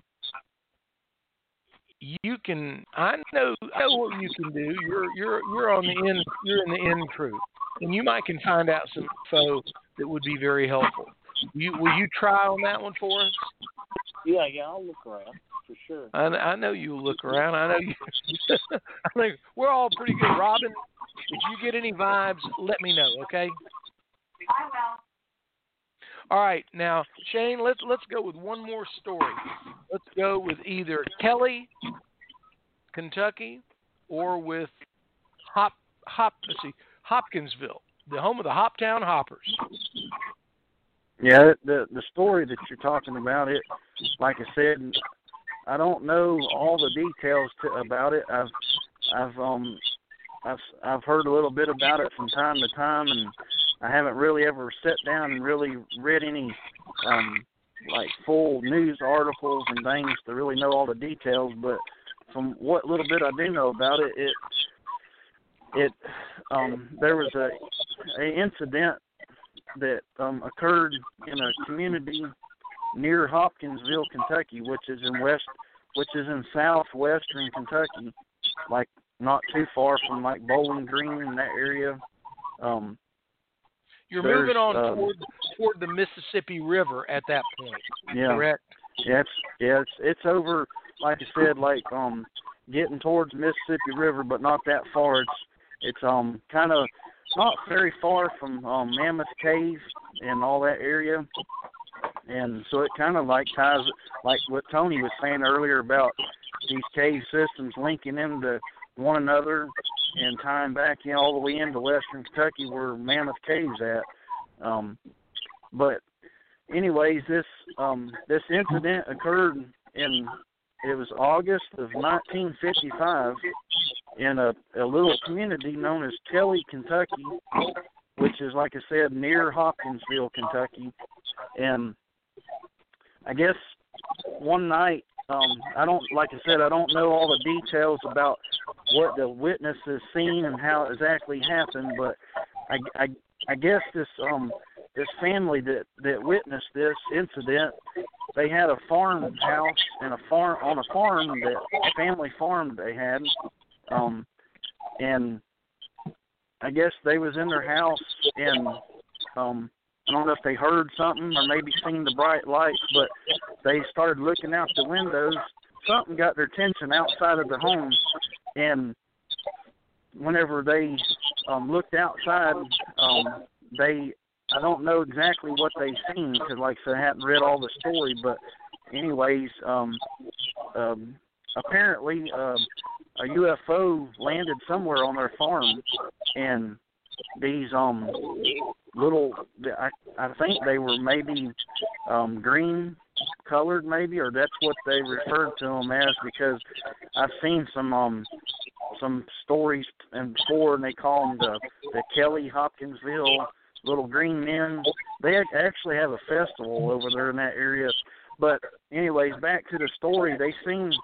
you can. I know what you can do. You're on the end. You're in the end crew, and you might can find out some info that would be very helpful. Will you try on that one for us? Yeah, I'll look around for sure. I know you'll look around. I know you. I think we're all pretty good, Robin. If you get any vibes, let me know, okay? I will. All right, now Shane, let's go with one more story. Let's go with either Kelly, Kentucky, or with Hopkinsville, the home of the Hoptown Hoppers. Yeah, the story that you're talking about, it, like I said, I don't know all the details about it. I've heard a little bit about it from time to time, and I haven't really ever sat down and really read any like full news articles and things to really know all the details. But from what little bit I do know about it, there was a incident that occurred in a community near Hopkinsville, Kentucky, which is in southwestern Kentucky, like not too far from like Bowling Green in that area. You're moving on toward the Mississippi River at that point. Yeah. Correct. It's over, like I said, like getting towards Mississippi River, but not that far. It's kind of not very far from Mammoth Cave and all that area. And so it kind of like ties, like what Tony was saying earlier about these cave systems linking into one another and tying back in all the way into western Kentucky where Mammoth Cave's at. But anyways, this incident occurred it was August of 1955 in a little community known as Kelly, Kentucky, which is, like I said, near Hopkinsville, Kentucky. And I guess one night, I don't know all the details about what the witnesses seen and how it exactly happened, but I guess this family that witnessed this incident, they had a farmhouse and a farm that family farm they had, and I guess they was in their house and I don't know if they heard something or maybe seen the bright lights, but they started looking out the windows. Something got their attention outside of the home, and whenever they looked outside, I don't know exactly what they seen because, like I said, I hadn't read all the story. But anyways, apparently a UFO landed somewhere on their farm, and these little, I think they were maybe green colored, maybe, or that's what they referred to them as, because I've seen some stories and before, and they call them the Kelly Hopkinsville little green men. They actually have a festival over there in that area. But anyways, back to the story. They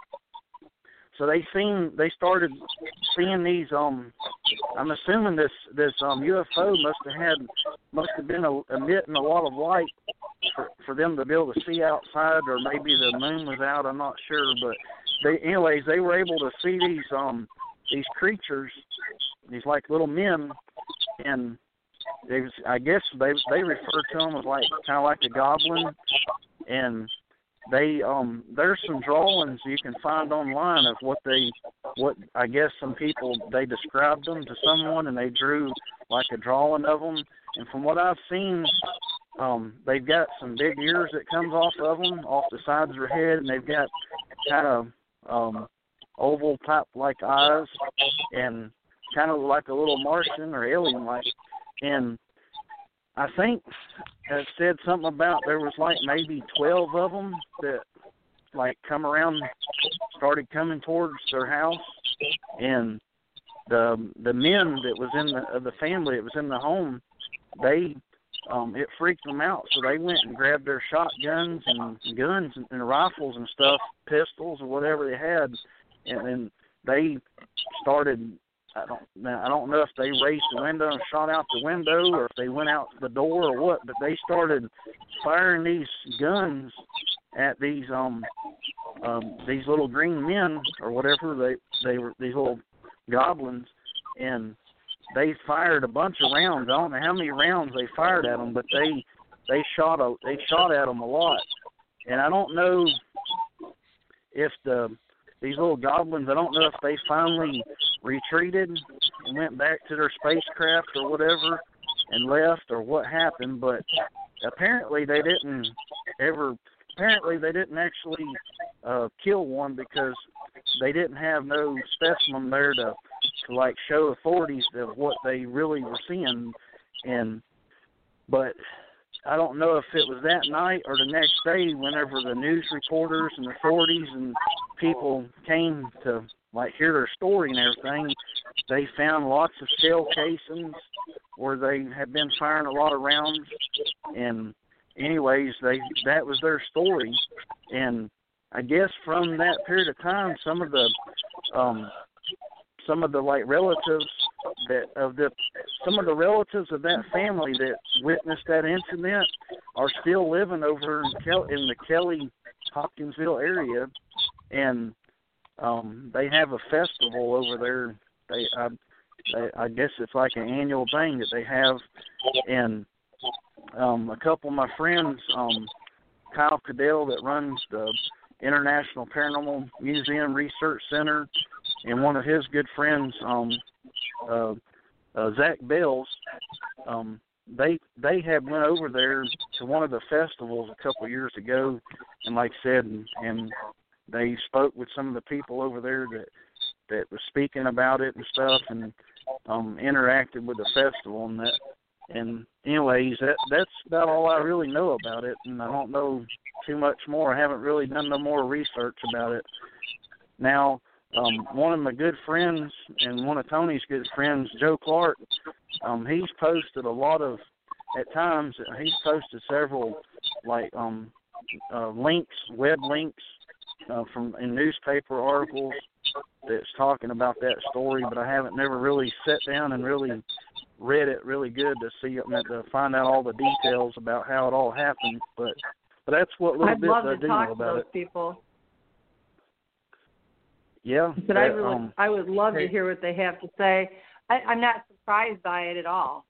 started seeing these. I'm assuming this UFO must have been emitting a lot of light for them to be able to see outside, or maybe the moon was out. I'm not sure, but they were able to see these creatures, these like little men, and I guess they refer to them as like kind of like a goblin, and there's some drawings you can find online of what I guess some people, they described them to someone and they drew like a drawing of them, And from what I've seen, they've got some big ears that comes off of them, off the sides of their head, and they've got kind of oval type-like eyes, and kind of like a little Martian or alien-like. And I think it said something about there was like maybe 12 of them that like come around, started coming towards their house, and the men that was in the family that was in the home, they it freaked them out, so they went and grabbed their shotguns and guns and rifles and stuff, pistols or whatever they had, and then they started. I don't know if they raised the window and shot out the window, or if they went out the door or what, but they started firing these guns at these little green men or whatever they were, these little goblins, and they fired a bunch of rounds. I don't know how many rounds they fired at them, but they shot at them a lot. And I don't know if these little goblins, I don't know if they finally retreated and went back to their spacecraft or whatever and left, or what happened, but apparently they didn't actually kill one, because they didn't have no specimen there to like show authorities of what they really were seeing. But I don't know if it was that night or the next day, whenever the news reporters and authorities and people came to like hear their story and everything, they found lots of shell casings where they had been firing a lot of rounds. And anyways, that was their story. And I guess from that period of time, some of the like relatives some of the relatives of that family that witnessed that incident are still living over in the Kelly Hopkinsville area, and they have a festival over there. I guess it's like an annual thing that they have, and a couple of my friends, Kyle Cadell, that runs the International Paranormal Museum Research Center, and one of his good friends, Zach Bells, they had went over there to one of the festivals a couple of years ago, and like I said, and they spoke with some of the people over there that was speaking about it and stuff, and interacted with the festival and that. And anyways, that's about all I really know about it, and I don't know too much more. I haven't really done no more research about it. Now, one of my good friends and one of Tony's good friends, Joe Clark, he's posted a lot of, at times, he's posted several, like, links, web links from in newspaper articles that's talking about that story, but I haven't never really sat down and really read it really good to see it, to find out all the details about how it all happened. But that's what little bit I do know about it. People. Yeah, but I would love to hear what they have to say. I'm not surprised by it at all.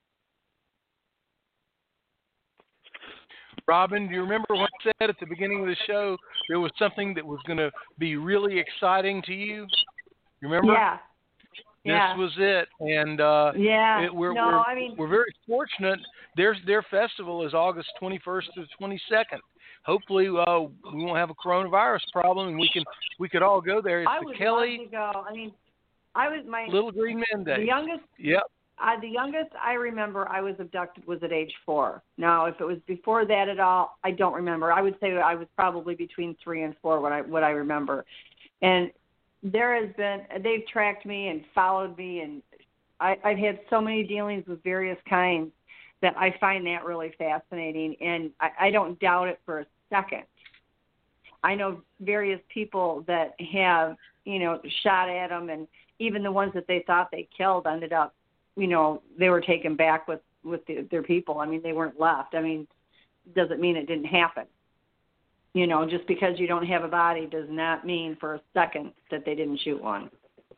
Robin, do you remember what I said at the beginning of the show? There was something that was going to be really exciting to you. You remember? Yeah. This was it, and we're very fortunate. Their festival is August 21st to the 22nd. Hopefully, we won't have a coronavirus problem, and we could all go there. It's I the would Kelly. love to go. I mean, I was my Little Green Men Day. The youngest. Yep. The youngest I remember I was abducted was at age 4. Now, if it was before that at all, I don't remember. I would say I was probably between 3 and 4 what I remember. And they've tracked me and followed me, and I've had so many dealings with various kinds that I find that really fascinating, and I don't doubt it for a second. I know various people that have, shot at them, and even the ones that they thought they killed ended up, they were taken back with their people. I mean, they weren't left. I mean, doesn't mean it didn't happen. Just because you don't have a body does not mean for a second that they didn't shoot one.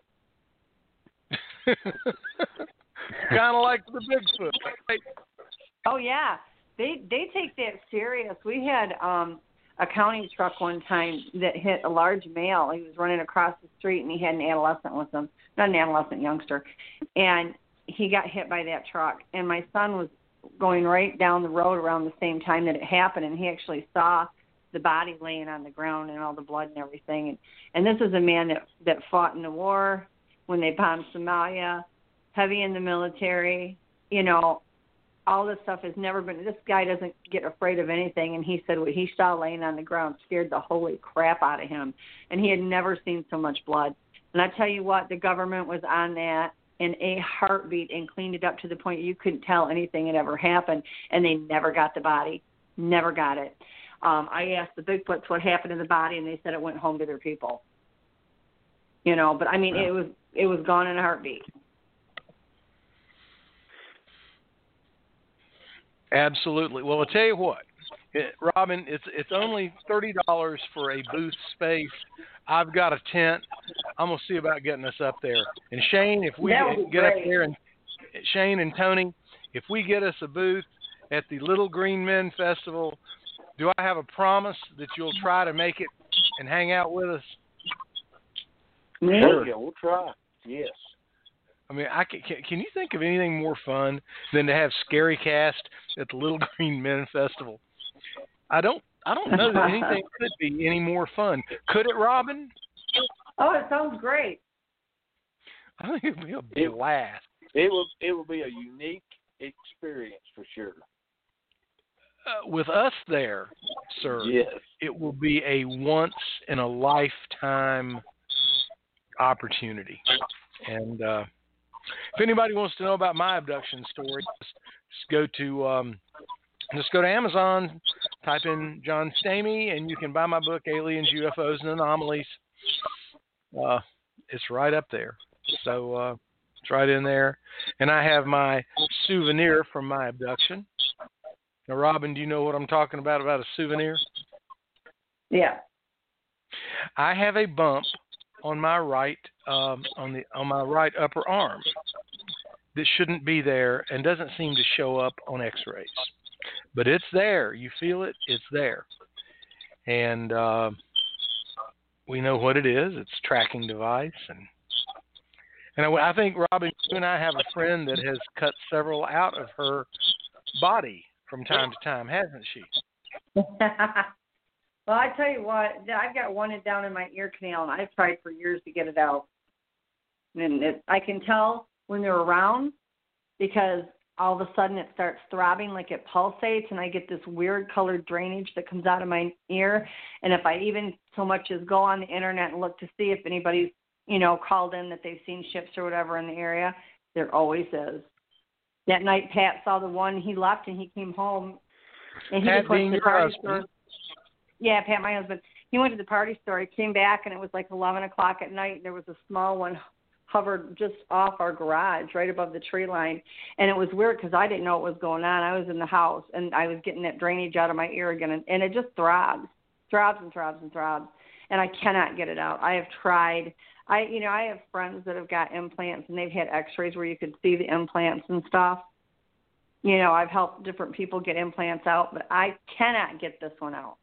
Kind of like the Bigfoot. Right? Oh, yeah. They take that serious. We had a county truck one time that hit a large male. He was running across the street, and he had an adolescent with him. Not an adolescent, youngster. And he got hit by that truck. And my son was going right down the road around the same time that it happened, and he actually saw the body laying on the ground and all the blood and everything. And this is a man that fought in the war when they bombed Somalia, heavy in the military. You know, all this stuff has never been, this guy doesn't get afraid of anything. And he said what he saw laying on the ground scared the holy crap out of him. And he had never seen so much blood. And I tell you what, the government was on that in a heartbeat and cleaned it up to the point you couldn't tell anything had ever happened. And they never got the body, never got it. I asked the Bigfoots what happened to the body, and they said it went home to their people. You know, but I mean, it was gone in a heartbeat. Absolutely. Well, I'll tell you what, Robin, it's only $30 for a booth space. I've got a tent. I'm gonna see about getting us up there. And Shane, if we get up there, and Shane and Tony, if we get us a booth at the Little Green Men Festival, do I have a promise that you'll try to make it and hang out with us? Sure. Yeah, we'll try. Yes. I mean, can you think of anything more fun than to have Scary Cast at the Little Green Men Festival? I don't know that anything could be any more fun. Could it, Robin? Oh, it sounds great. I think it'd be a blast. It will be a unique experience for sure. With us there, sir, yes, it will be a once-in-a-lifetime opportunity. And if anybody wants to know about my abduction story, just go to Amazon, type in John Stamey, and you can buy my book, Aliens, UFOs, and Anomalies. It's right up there. So it's right in there. And I have my souvenir from my abduction. Now, Robin, do you know what I'm talking about a souvenir? Yeah. I have a bump on my right on my right upper arm that shouldn't be there and doesn't seem to show up on X-rays, but it's there. You feel it; it's there, and we know what it is. It's a tracking device, and I think, Robin, you and I have a friend that has cut several out of her body from time to time, hasn't she? Well, I tell you what, I've got one down in my ear canal, and I've tried for years to get it out. And I can tell when they're around because all of a sudden it starts throbbing like it pulsates, and I get this weird colored drainage that comes out of my ear. And if I even so much as go on the internet and look to see if anybody's, called in that they've seen ships or whatever in the area, there always is. That night, Pat saw the one. He left and he came home, and he just went to the party store. Yeah, Pat, my husband. He went to the party store. He came back, and it was like 11 o'clock at night. There was a small one hovered just off our garage, right above the tree line. And it was weird because I didn't know what was going on. I was in the house, and I was getting that drainage out of my ear again, and it just throbs and throbs and throbs. And I cannot get it out. I have tried. I have friends that have got implants, and they've had X-rays where you could see the implants and stuff. I've helped different people get implants out, but I cannot get this one out.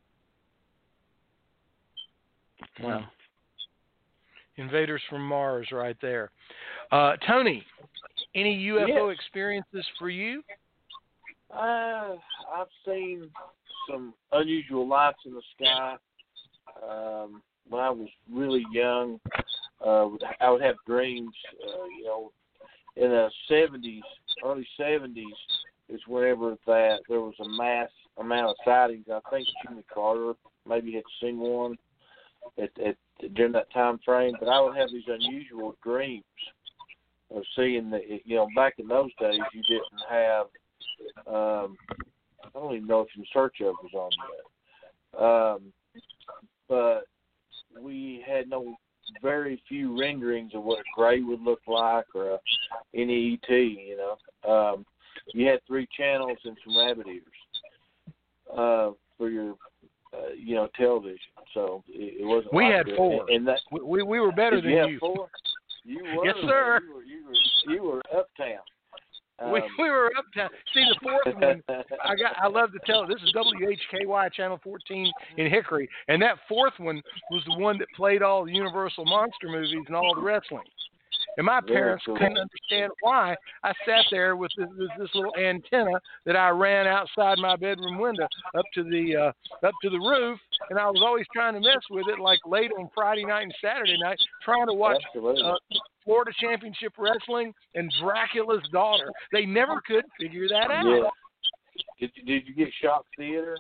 Wow. Invaders from Mars right there. Tony, any UFO experiences for you? I've seen some unusual lights in the sky. When I was really young, I would have dreams, in the 70s, early 70s is whenever that there was a mass amount of sightings. I think Jimmy Carter maybe had seen one during that time frame, but I would have these unusual dreams of seeing back in those days you didn't have, I don't even know if your search of was on yet, but we had very few renderings of what a gray would look like or a NET, you had 3 channels and some rabbit ears for your television, so it wasn't. We like had 4, and that we were better than you. 4? You were. Yes, sir. You were uptown. We were uptown. See, the 4th one, I love to tell it. This is WHKY Channel 14 in Hickory, and that 4th one was the one that played all the Universal monster movies and all the wrestling. And my parents couldn't understand why I sat there with this little antenna that I ran outside my bedroom window up to the roof, and I was always trying to mess with it, like late on Friday night and Saturday night, trying to watch Florida Championship Wrestling and Dracula's Daughter. They never could figure that out. Yeah. Did you get Shock Theater?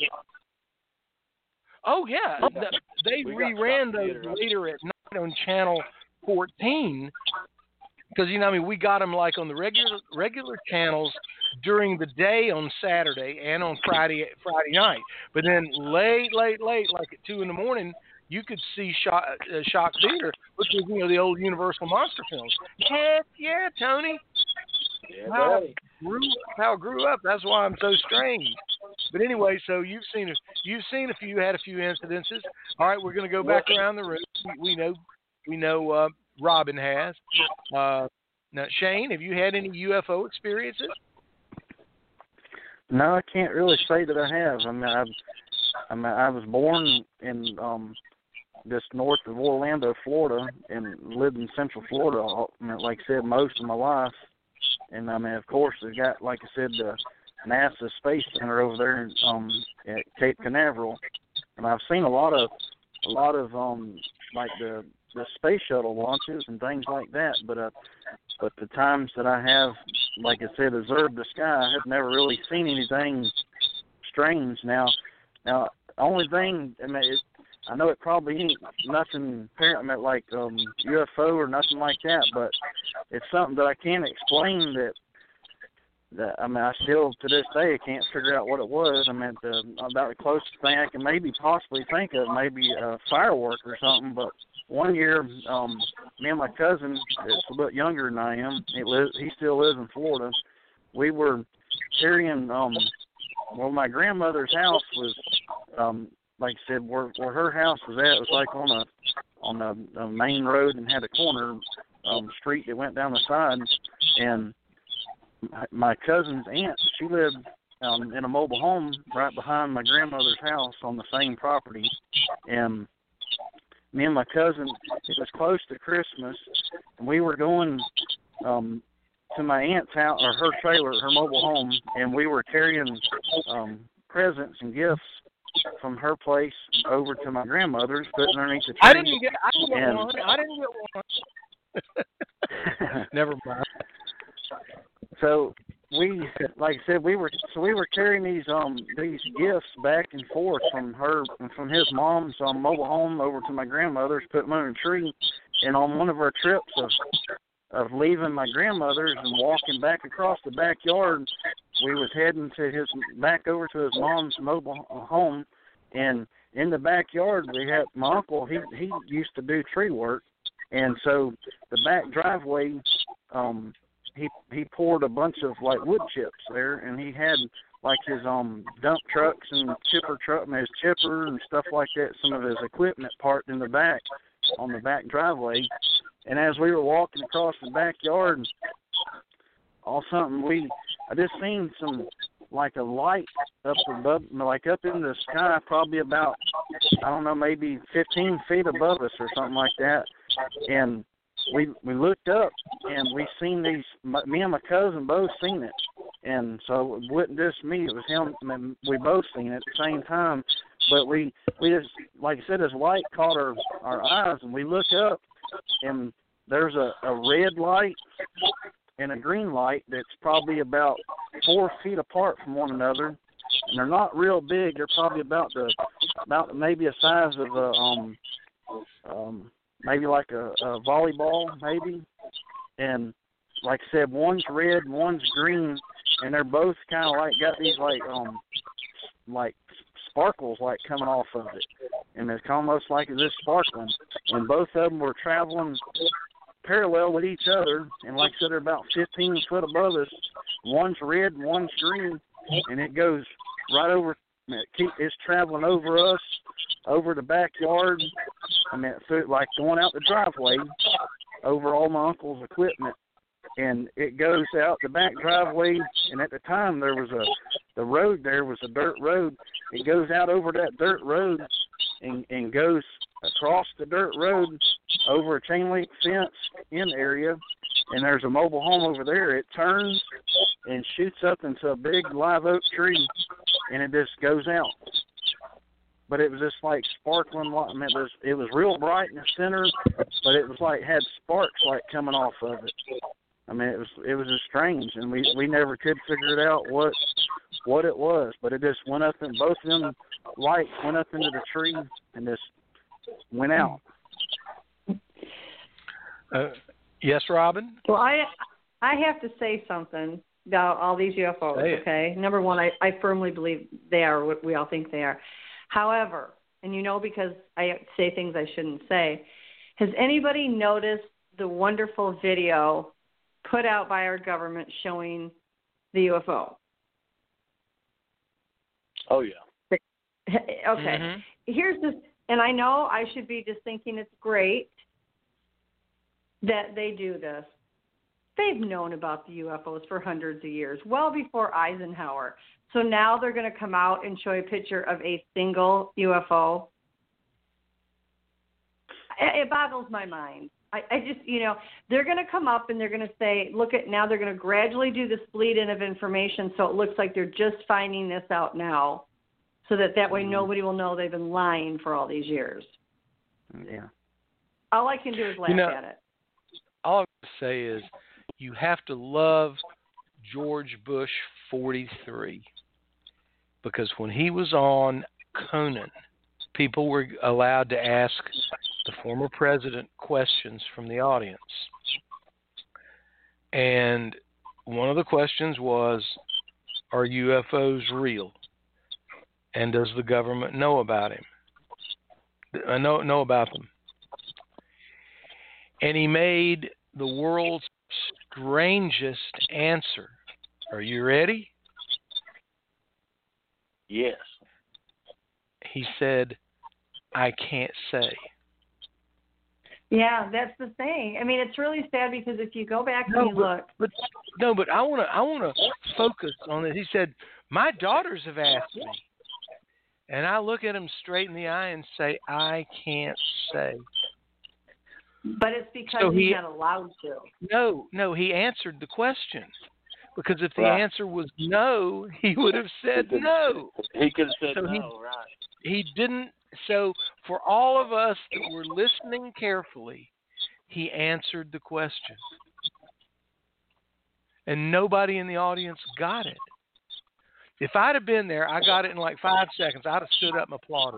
Oh yeah, they reran those later at night on Channel 14 because we got them like on the regular channels during the day on Saturday and on Friday night. But then late, like at 2 a.m, you could see Shock Theater, which was the old Universal monster films. Heck yeah, Tony. Yeah, how I grew up. That's why I'm so strange. But anyway, so you've seen had a few incidences. All right, we're going to go back around the room. We know Robin has. Now, Shane, have you had any UFO experiences? No, I can't really say that I have. I was born in just north of Orlando, Florida, and lived in Central Florida, like I said, most of my life. And of course, they got, like I said, the NASA Space Center over there at Cape Canaveral, and I've seen a lot of like the space shuttle launches and things like that. But the times that I have, like I said, observed the sky, I have never really seen anything strange. Now, the only thing, I know it probably ain't nothing like UFO or nothing like that, but it's something that I can't explain that I still, to this day, I can't figure out what it was. About the closest thing I can maybe possibly think of, maybe a firework or something. But one year, me and my cousin, that's a bit younger than I am, he still lives in Florida, we were carrying, my grandmother's house was, like I said, where her house was at, it was like on a main road and had a corner street that went down the side. And my cousin's aunt, she lived in a mobile home right behind my grandmother's house on the same property. And me and my cousin, it was close to Christmas, and we were going to my aunt's house, or her trailer, her mobile home, and we were carrying presents and gifts from her place over to my grandmother's, putting underneath the tree. I didn't get one. Never mind. So we, like I said, we were carrying these gifts back and forth from his mom's mobile home over to my grandmother's, put them under the tree. And on one of our trips of leaving my grandmother's and walking back across the backyard, we was heading back over to his mom's mobile home, and in the backyard we had my uncle. He used to do tree work, and so the back driveway, he poured a bunch of like wood chips there, and he had like his dump trucks and chipper truck and his chipper and stuff like that. Some of his equipment parked in the back on the back driveway, and as we were walking across the backyard, all of a sudden I just seen some like a light up above, like up in the sky, probably about, I don't know, maybe 15 feet above us or something like that. And we looked up and we seen me and my cousin both seen it. And so it wasn't just me, it was him. We both seen it at the same time. But we just, like I said, this light caught our eyes, and we look up, and there's a red light and a green light that's probably about 4 feet apart from one another, and they're not real big. They're probably about maybe a size of maybe like a volleyball, maybe. And like I said, one's red, and one's green, and they're both kind of like got these like sparkles like coming off of it, and it's almost like it's just sparkling. And both of them were traveling parallel with each other, and like I said, they're about 15 foot above us. One's red and one's green, and it goes right over. It's traveling over us, over the backyard. Through, like going out the driveway, over all my uncle's equipment, and it goes out the back driveway. And at the time, the road there was a dirt road. It goes out over that dirt road and goes across the dirt road over a chain link fence in area, and there's a mobile home over there. It turns and shoots up into a big live oak tree, and it just goes out. But it was just like sparkling light. I mean, it was real bright in the center, but it was like had sparks like coming off of it. I mean, it was just strange, and we never could figure it out what it was. But it just went up, and both of them lights went up into the tree and just went out. Yes, Robin? Well, I have to say something about all these UFOs, okay? Number one, I firmly believe they are what we all think they are. However, and you know because I say things I shouldn't say, has anybody noticed the wonderful video put out by our government showing the UFO? Oh, yeah. Okay. Mm-hmm. Here's this, and I know I should be just thinking it's great that they do this. They've known about the UFOs for hundreds of years, well before Eisenhower. So now they're going to come out and show a picture of a single UFO. It boggles my mind. I just, they're going to come up and they're going to say, now they're going to gradually do this bleed in of information so it looks like they're just finding this out now so that way nobody will know they've been lying for all these years. Yeah. All I can do is laugh at it. All I can say is you have to love George Bush 43 because when he was on Conan, people were allowed to ask the former president questions from the audience. And one of the questions was, are UFOs real? And does the government know about him? Know about them? And he made the world's strangest answer. Are you ready? Yes. He said, I can't say. Yeah, that's the thing. I mean, it's really sad because if you go back and you look. But I wanna focus on it. He said, my daughters have asked me. And I look at him straight in the eye and say, I can't say. But it's because he's not allowed to. No, he answered the question. Because if the answer was no, he would have said no. He could have said so no, right. He didn't. So for all of us that were listening carefully, he answered the question. And nobody in the audience got it. If I'd have been there, I got it in like 5 seconds. I'd have stood up and applauded.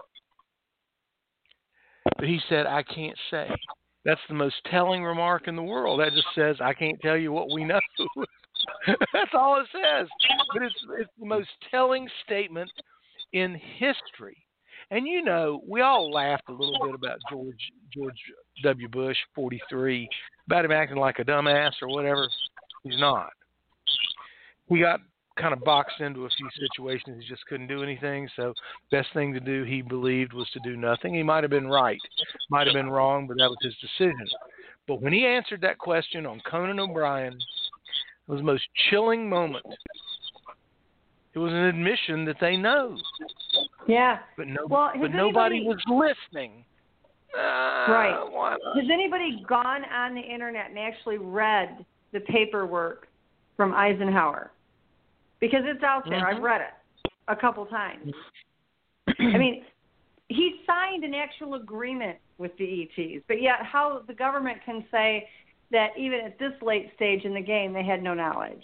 But he said, I can't say. That's the most telling remark in the world. That just says, I can't tell you what we know. That's all it says. But it's the most telling statement in history. And we all laughed a little bit about George W. Bush, 43, about him acting like a dumbass or whatever. He's not. He got kind of boxed into a few situations. He just couldn't do anything. So best thing to do, he believed, was to do nothing. He might have been right, might have been wrong, but that was his decision. But when he answered that question on Conan O'Brien, it was the most chilling moment. It was an admission that they know. Yeah. But nobody was listening. Right. Has anybody gone on the internet and actually read the paperwork from Eisenhower? Because it's out there. Mm-hmm. I've read it a couple times. I mean, he signed an actual agreement with the ETs, but yet how the government can say that even at this late stage in the game they had no knowledge.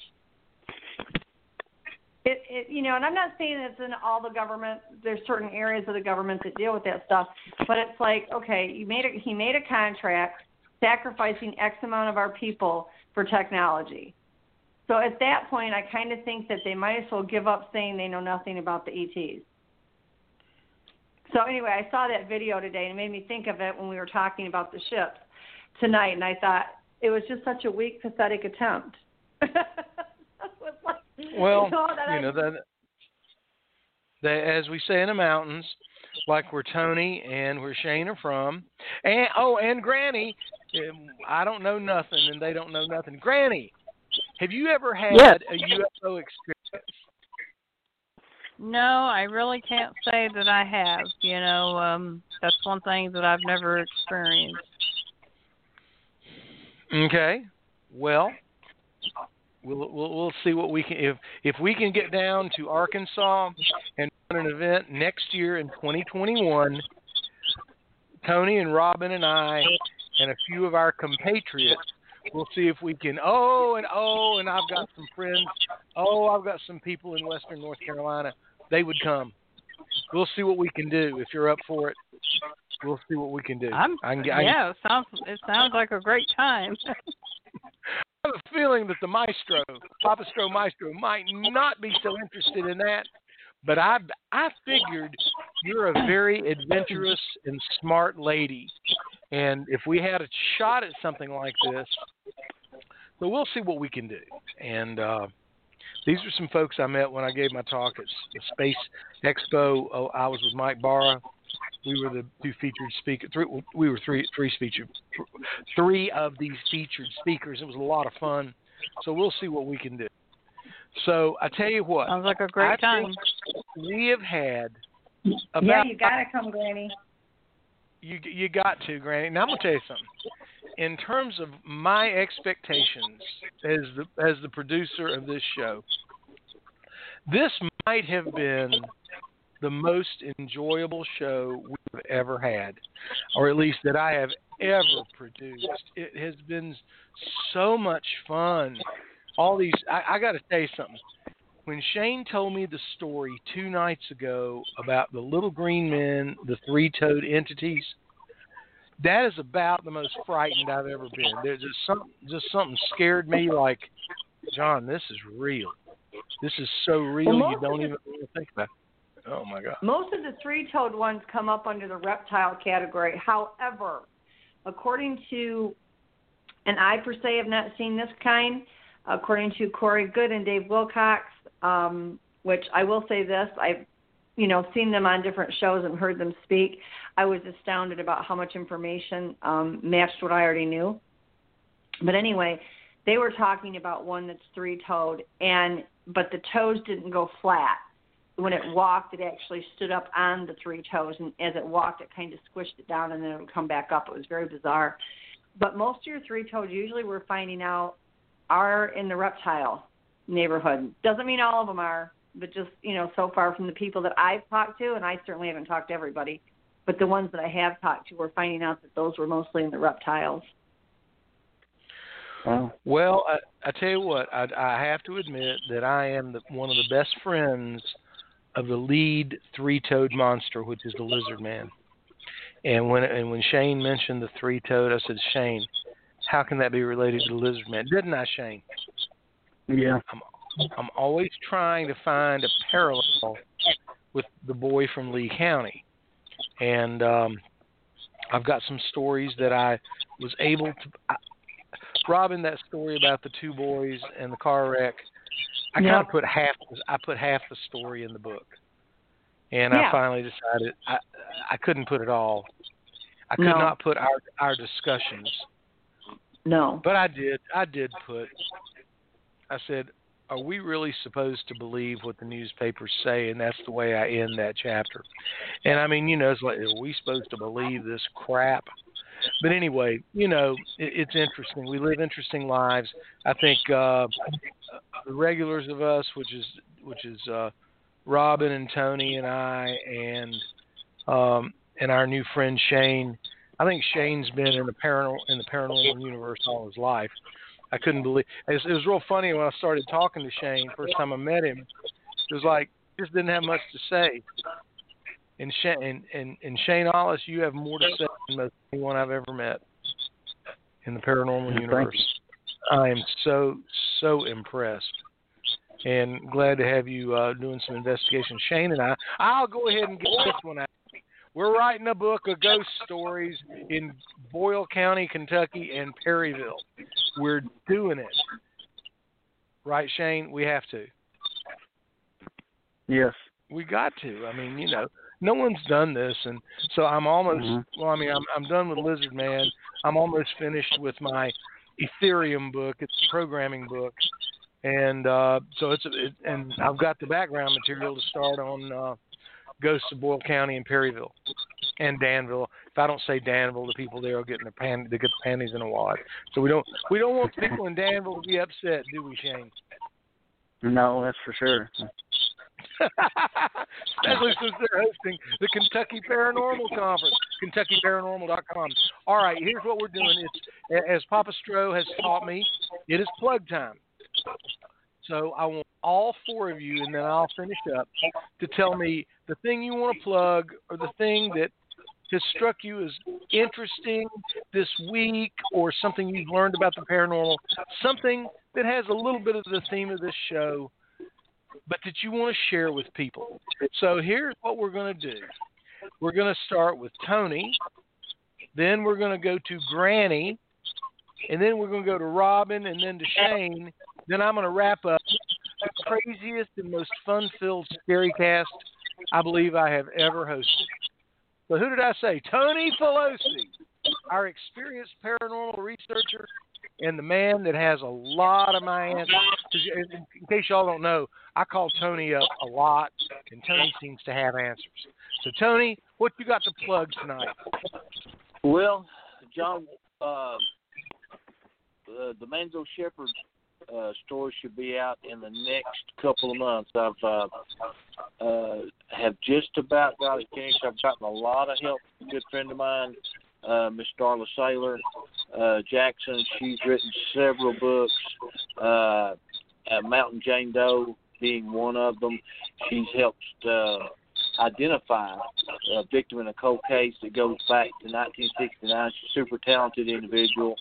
And I'm not saying it's in all the government. There's certain areas of the government that deal with that stuff, but it's like, okay, he made a contract sacrificing X amount of our people for technology. So at that point, I kind of think that they might as well give up saying they know nothing about the ETs. So anyway, I saw that video today, and it made me think of it when we were talking about the ships tonight, and I thought it was just such a weak, pathetic attempt. Well, as we say in the mountains, like where Tony and where Shane are from, and Granny, I don't know nothing, and they don't know nothing. Granny, have you ever had a UFO experience? No, I really can't say that I have. That's one thing that I've never experienced. Okay. Well, we'll see what we can if we can get down to Arkansas and run an event next year in 2021. Tony and Robin and I and a few of our compatriots, we'll see if we can. And I've got some friends. I've got some people in Western North Carolina. They would come. We'll see what we can do. If you're up for it, we'll see what we can do. It sounds like a great time. I have a feeling that the maestro, Papa Stro Maestro, might not be so interested in that. But I figured you're a very adventurous and smart lady. And if we had a shot at something like this, so we'll see what we can do. And these are some folks I met when I gave my talk at the Space Expo. I was with Mike Barra. We were the two featured speakers. We were three of these featured speakers. It was a lot of fun. So we'll see what we can do. So I tell you what. Sounds like a great time. We have had about. Yeah, you got to come, Granny. You got to, Granny. Now I'm gonna tell you something. In terms of my expectations as the producer of this show, this might have been the most enjoyable show we've ever had, or at least that I have ever produced. It has been so much fun. All these, I got to tell you something. When Shane told me the story 2 nights ago about the little green men, the three-toed entities, that is about the most frightened I've ever been. There's just something scared me. Like, John, this is real. This is so real you don't even want to think about it. Oh my God. Most of the three-toed ones come up under the reptile category. However, according to, and I per se have not seen this kind, according to Corey Good and Dave Wilcox, which I will say this, I've seen them on different shows and heard them speak. I was astounded about how much information matched what I already knew. But anyway, they were talking about one that's three-toed, but the toes didn't go flat. When it walked, it actually stood up on the three toes, and as it walked, it kind of squished it down, and then it would come back up. It was very bizarre. But most of your three-toed, usually we're finding out, are in the reptile neighborhood. Doesn't mean all of them are, but just, so far from the people that I've talked to, and I certainly haven't talked to everybody, but the ones that I have talked to, we're finding out that those were mostly in the reptiles. Wow. Well, I tell you what, I have to admit that I am one of the best friends of the lead three-toed monster, which is the lizard man. And when Shane mentioned the three-toed, I said, Shane, how can that be related to the lizard man? Didn't I, Shane? Yeah. I'm always trying to find a parallel with the boy from Lee County. And I've got some stories that I was able to... Robin, that story about the 2 boys and the car wreck, I kind of put half the story in the book. And I finally decided I couldn't put it all. I could not put our discussions. No. But I did put, I said, are we really supposed to believe what the newspapers say? And that's the way I end that chapter. And I mean, it's like, are we supposed to believe this crap? But anyway, it's interesting. We live interesting lives. I think the regulars of us, which is Robin and Tony and I and our new friend Shane. I think Shane's been in the paranormal universe all his life. I couldn't believe it was real funny when I started talking to Shane. First time I met him, it was like just didn't have much to say. And Shane Hollis, you have more to say than most anyone I've ever met in the paranormal universe. I am so impressed and glad to have you doing some investigation. Shane and I'll go ahead and get this one out. We're writing a book of ghost stories in Boyle County, Kentucky, and Perryville. We're doing it. Right, Shane? We have to. Yes. We got to. I mean, no one's done this, and so I'm almost. Well, I mean, I'm done with Lizard Man. I'm almost finished with my Ethereum book. It's a programming book, and so and I've got the background material to start on Ghosts of Boyle County and Perryville. and Danville. If I don't say Danville, the people there are getting they get the panties in a wad. So we don't want the people in Danville to be upset, do we, Shane? No, that's for sure. Especially since they're hosting the Kentucky Paranormal Conference, KentuckyParanormal.com. All right, here's what we're doing. It's, as Papa Stro has taught me, it is plug time. So I want all four of you, and then I'll finish up, to tell me the thing you want to plug or the thing that has struck you as interesting this week, or something you've learned about the paranormal, something that has a little bit of the theme of this show, but that you want to share with people. So here's what we're going to do. We're going to start with Tony, then we're going to go to Granny, and then we're going to go to Robin, and then to Shane. Then I'm going to wrap up the craziest and most fun-filled Scary Cast I believe I have ever hosted. So who did I say? Tony Filosi, our experienced paranormal researcher and the man that has a lot of my answers. In case y'all don't know, I call Tony up a lot, and Tony seems to have answers. So, Tony, what you got to plug tonight? Well, John, the Manzo Shepherd story should be out in the next couple of months. I've have just about got it finished. I've gotten a lot of help from a good friend of mine, Miss Darla Saylor Jackson. She's written several books, Mountain Jane Doe being one of them. She's helped identify a victim in a cold case that goes back to 1969. She's a super talented individual.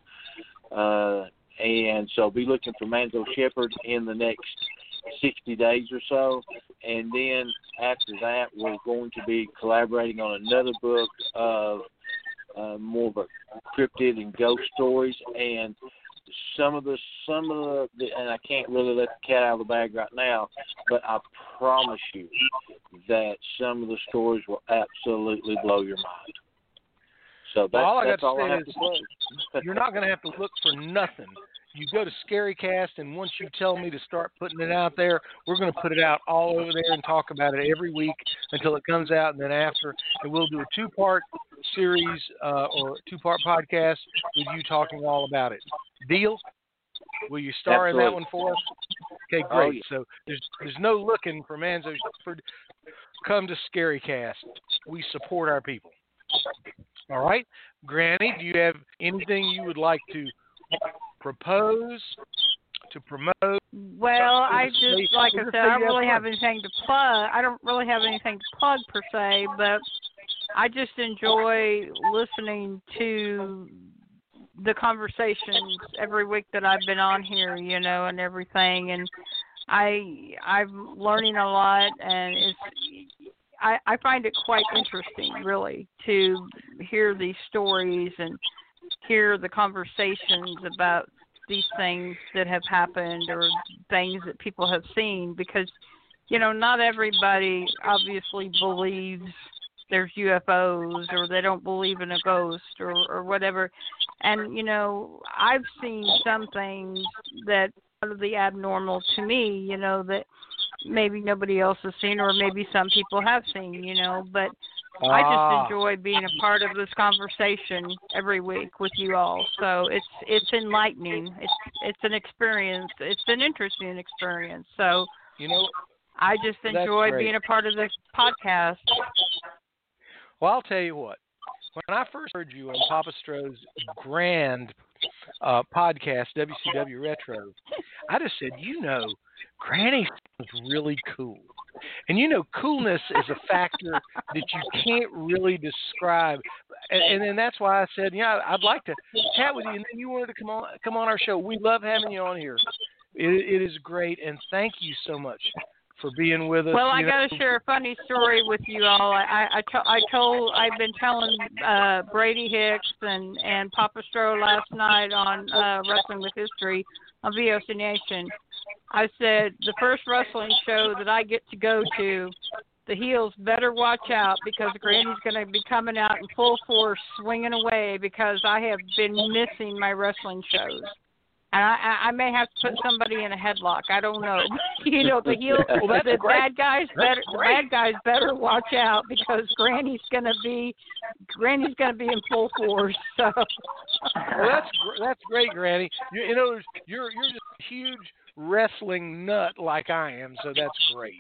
And so be looking for Manzo Shepherd in the next 60 days or so. And then after that, we're going to be collaborating on another book of more of a cryptid and ghost stories. And some of the, and I can't really let the cat out of the bag right now, but I promise you that some of the stories will absolutely blow your mind. So that's all I have to say. You're not going to have to look for nothing. You go to ScaryCast, and once you tell me to start putting it out there, we're going to put it out all over there and talk about it every week until it comes out, and then after. And we'll do a two-part series or two-part podcast with you talking all about it. Deal? Will you star in that one for us? Okay, great. Oh, yeah. So there's no looking for Manzo. Come to ScaryCast. We support our people. All right. Granny, do you have anything you would like to propose, to promote? Well, I just, like I said, I don't really have anything to plug. I don't really have anything to plug per se, but I just enjoy listening to the conversations every week that I've been on here, you know, and everything. And I'm learning a lot, and I find it quite interesting, really, to hear these stories and hear the conversations about these things that have happened or things that people have seen, because, you know, not everybody obviously believes there's UFOs, or they don't believe in a ghost, or whatever. And, you know, I've seen some things that are the abnormal to me, you know, that maybe nobody else has seen, or maybe some people have seen, you know, but I just enjoy being a part of this conversation every week with you all. So it's enlightening. It's an experience. It's an interesting experience. So, you know, I just enjoy being a part of this podcast. Well, I'll tell you what. When I first heard you on Papa Stro's grand podcast, WCW Retro, I just said, you know, Granny sounds really cool. And, you know, coolness is a factor that you can't really describe. And then that's why I said, yeah, I'd like to chat with you. And then you wanted to come on our show. We love having you on here. It is great. And thank you so much for being with us. Well, I got to share a funny story with you all. I've been telling Brady Hicks and Papa Stro last night on Wrestling with History on VOC Nation. I said, the first wrestling show that I get to go to, the heels better watch out, because Granny's going to be coming out in full force, swinging away, because I have been missing my wrestling shows. And I may have to put somebody in a headlock. I don't know. You know, the bad guys better watch out because Granny's gonna be in full force. So. Well, that's great, Granny. You know, you're just a huge wrestling nut like I am, so that's great.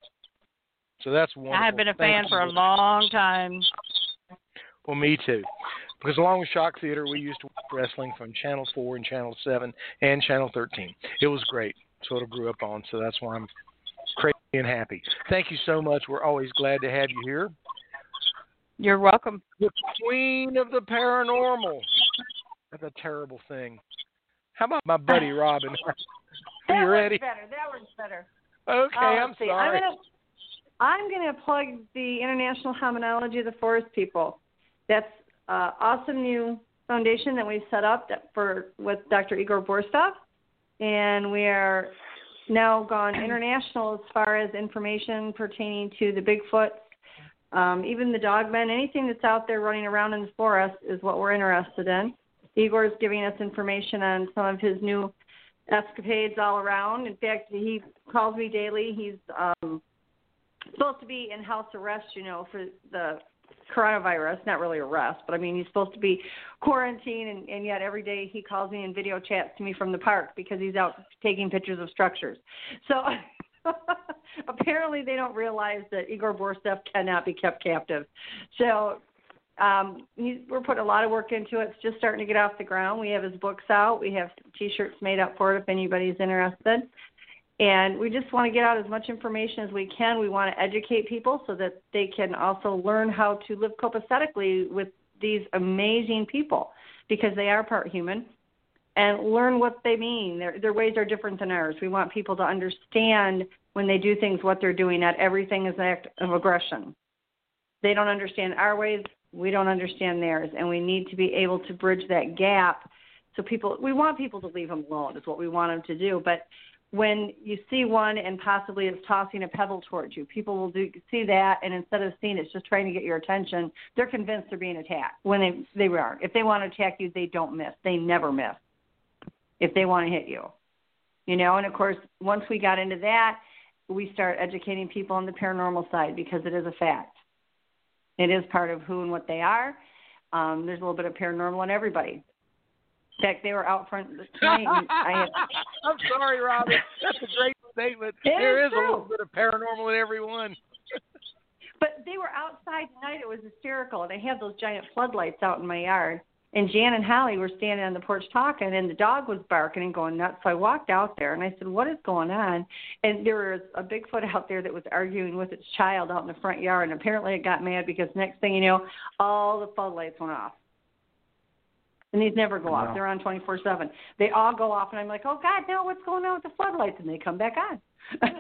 So that's wonderful. I have been a fan for a long time. Well, me too. Because along with Shock Theater, we used to watch wrestling from Channel 4 and Channel 7 and Channel 13. It was great. That's what I grew up on, so that's why I'm crazy and happy. Thank you so much. We're always glad to have you here. You're welcome. The queen of the paranormal. That's a terrible thing. How about my buddy Robin? Are you ready? That was better. Okay, I'm sorry. I'm gonna plug the International Hominology of the Forest People. That's an awesome new foundation that we've set up with Dr. Igor Borstov, and we are now gone international as far as information pertaining to the Bigfoot, even the dogmen, anything that's out there running around in the forest is what we're interested in. Igor is giving us information on some of his new escapades all around. In fact, he calls me daily. He's supposed to be in house arrest, you know, for the coronavirus. Not really arrest, but I mean, he's supposed to be quarantined, and yet every day he calls me and video chats to me from the park because he's out taking pictures of structures. So apparently they don't realize that Igor Borstov cannot be kept captive. So we're putting a lot of work into it. It's just starting to get off the ground. We have his books out. We have T-shirts made up for it if anybody's interested. And we just want to get out as much information as we can. We want to educate people so that they can also learn how to live copacetically with these amazing people because they are part human and learn what they mean. Their ways are different than ours. We want people to understand when they do things what they're doing. Not everything is an act of aggression. They don't understand our ways. We don't understand theirs. And we need to be able to bridge that gap. So we want people to leave them alone is what we want them to do. But when you see one and possibly it's tossing a pebble towards you, people will see that, and instead of seeing it's just trying to get your attention, they're convinced they're being attacked when they aren't. If they want to attack you, they don't miss. They never miss if they want to hit you. You know, and, of course, once we got into that, we start educating people on the paranormal side because it is a fact. It is part of who and what they are. There's a little bit of paranormal in everybody. In fact, they were out front tonight. I'm sorry, Robin. That's a great statement. There is a little bit of paranormal in everyone. But they were outside tonight. It was hysterical. And I had those giant floodlights out in my yard. And Jan and Holly were standing on the porch talking, and the dog was barking and going nuts. So I walked out there, and I said, what is going on? And there was a Bigfoot out there that was arguing with its child out in the front yard. And apparently it got mad because next thing you know, all the floodlights went off. And these never go off. They're on 24/7. They all go off, and I'm like, oh, God, no, what's going on with the floodlights? And they come back on. I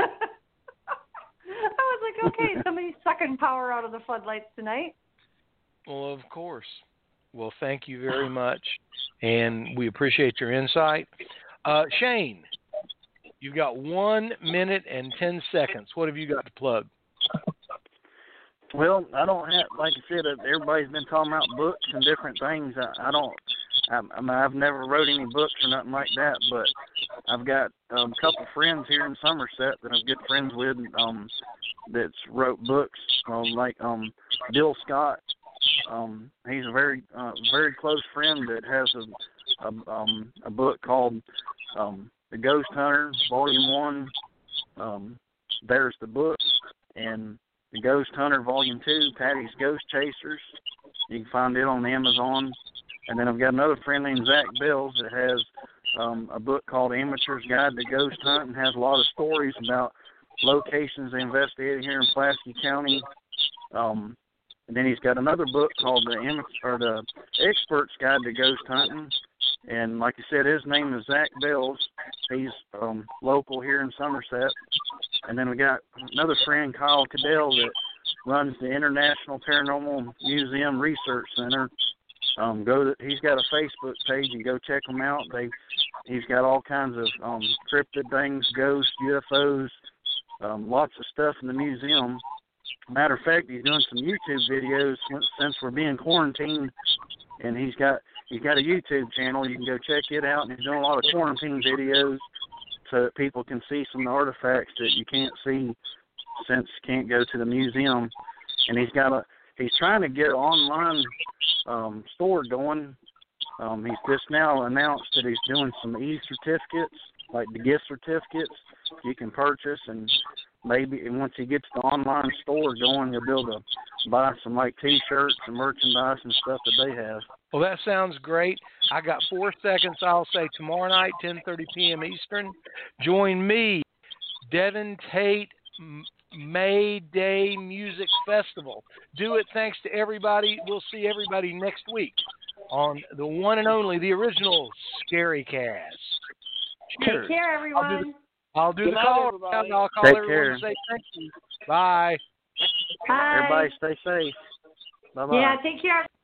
was like, okay, somebody's sucking power out of the floodlights tonight. Well, of course. Well, thank you very much, and we appreciate your insight. Shane, you've got 1 minute and 10 seconds. What have you got to plug? Well, I don't have, like I said, everybody's been talking about books and different things. I've never wrote any books or nothing like that, but I've got a couple friends here in Somerset that I'm good friends with that's wrote books, like Bill Scott. He's a very close friend that has a book called The Ghost Hunter, Volume 1. There's the book, and The Ghost Hunter, Volume 2, Patty's Ghost Chasers. You can find it on Amazon. And then I've got another friend named Zach Bills that has a book called Amateur's Guide to Ghost Hunting, and has a lot of stories about locations they investigated here in Pulaski County. And then he's got another book called The Expert's Guide to Ghost Hunting. And like I said, his name is Zach Bills. He's local here in Somerset. And then we got another friend, Kyle Cadell, that runs the International Paranormal Museum Research Center. He's got a Facebook page, and go check him out. He's got all kinds of cryptid things, ghosts, UFOs, lots of stuff in the museum. Matter of fact, he's doing some YouTube videos since we're being quarantined, and he's got he's got a YouTube channel. You can go check it out. And he's doing a lot of quarantine videos so that people can see some artifacts that you can't see since you can't go to the museum. And he's trying to get an online store going. He's just now announced that he's doing some e-certificates, like the gift certificates you can purchase, and maybe once he gets the online store going, he'll be able to buy some like T-shirts and merchandise and stuff that they have. Well, that sounds great. I got 4 seconds. I'll say tomorrow night, 10:30 p.m. Eastern. Join me, Devin Tate May Day Music Festival. Do it. Thanks to everybody. We'll see everybody next week on the one and only, the original Scary Cast. Cheers. Take care, everyone. I'll do Good the night, call. everybody. I'll call Take everyone care. and say thank you. Bye. Bye. Everybody stay safe. Bye-bye. Yeah, take care.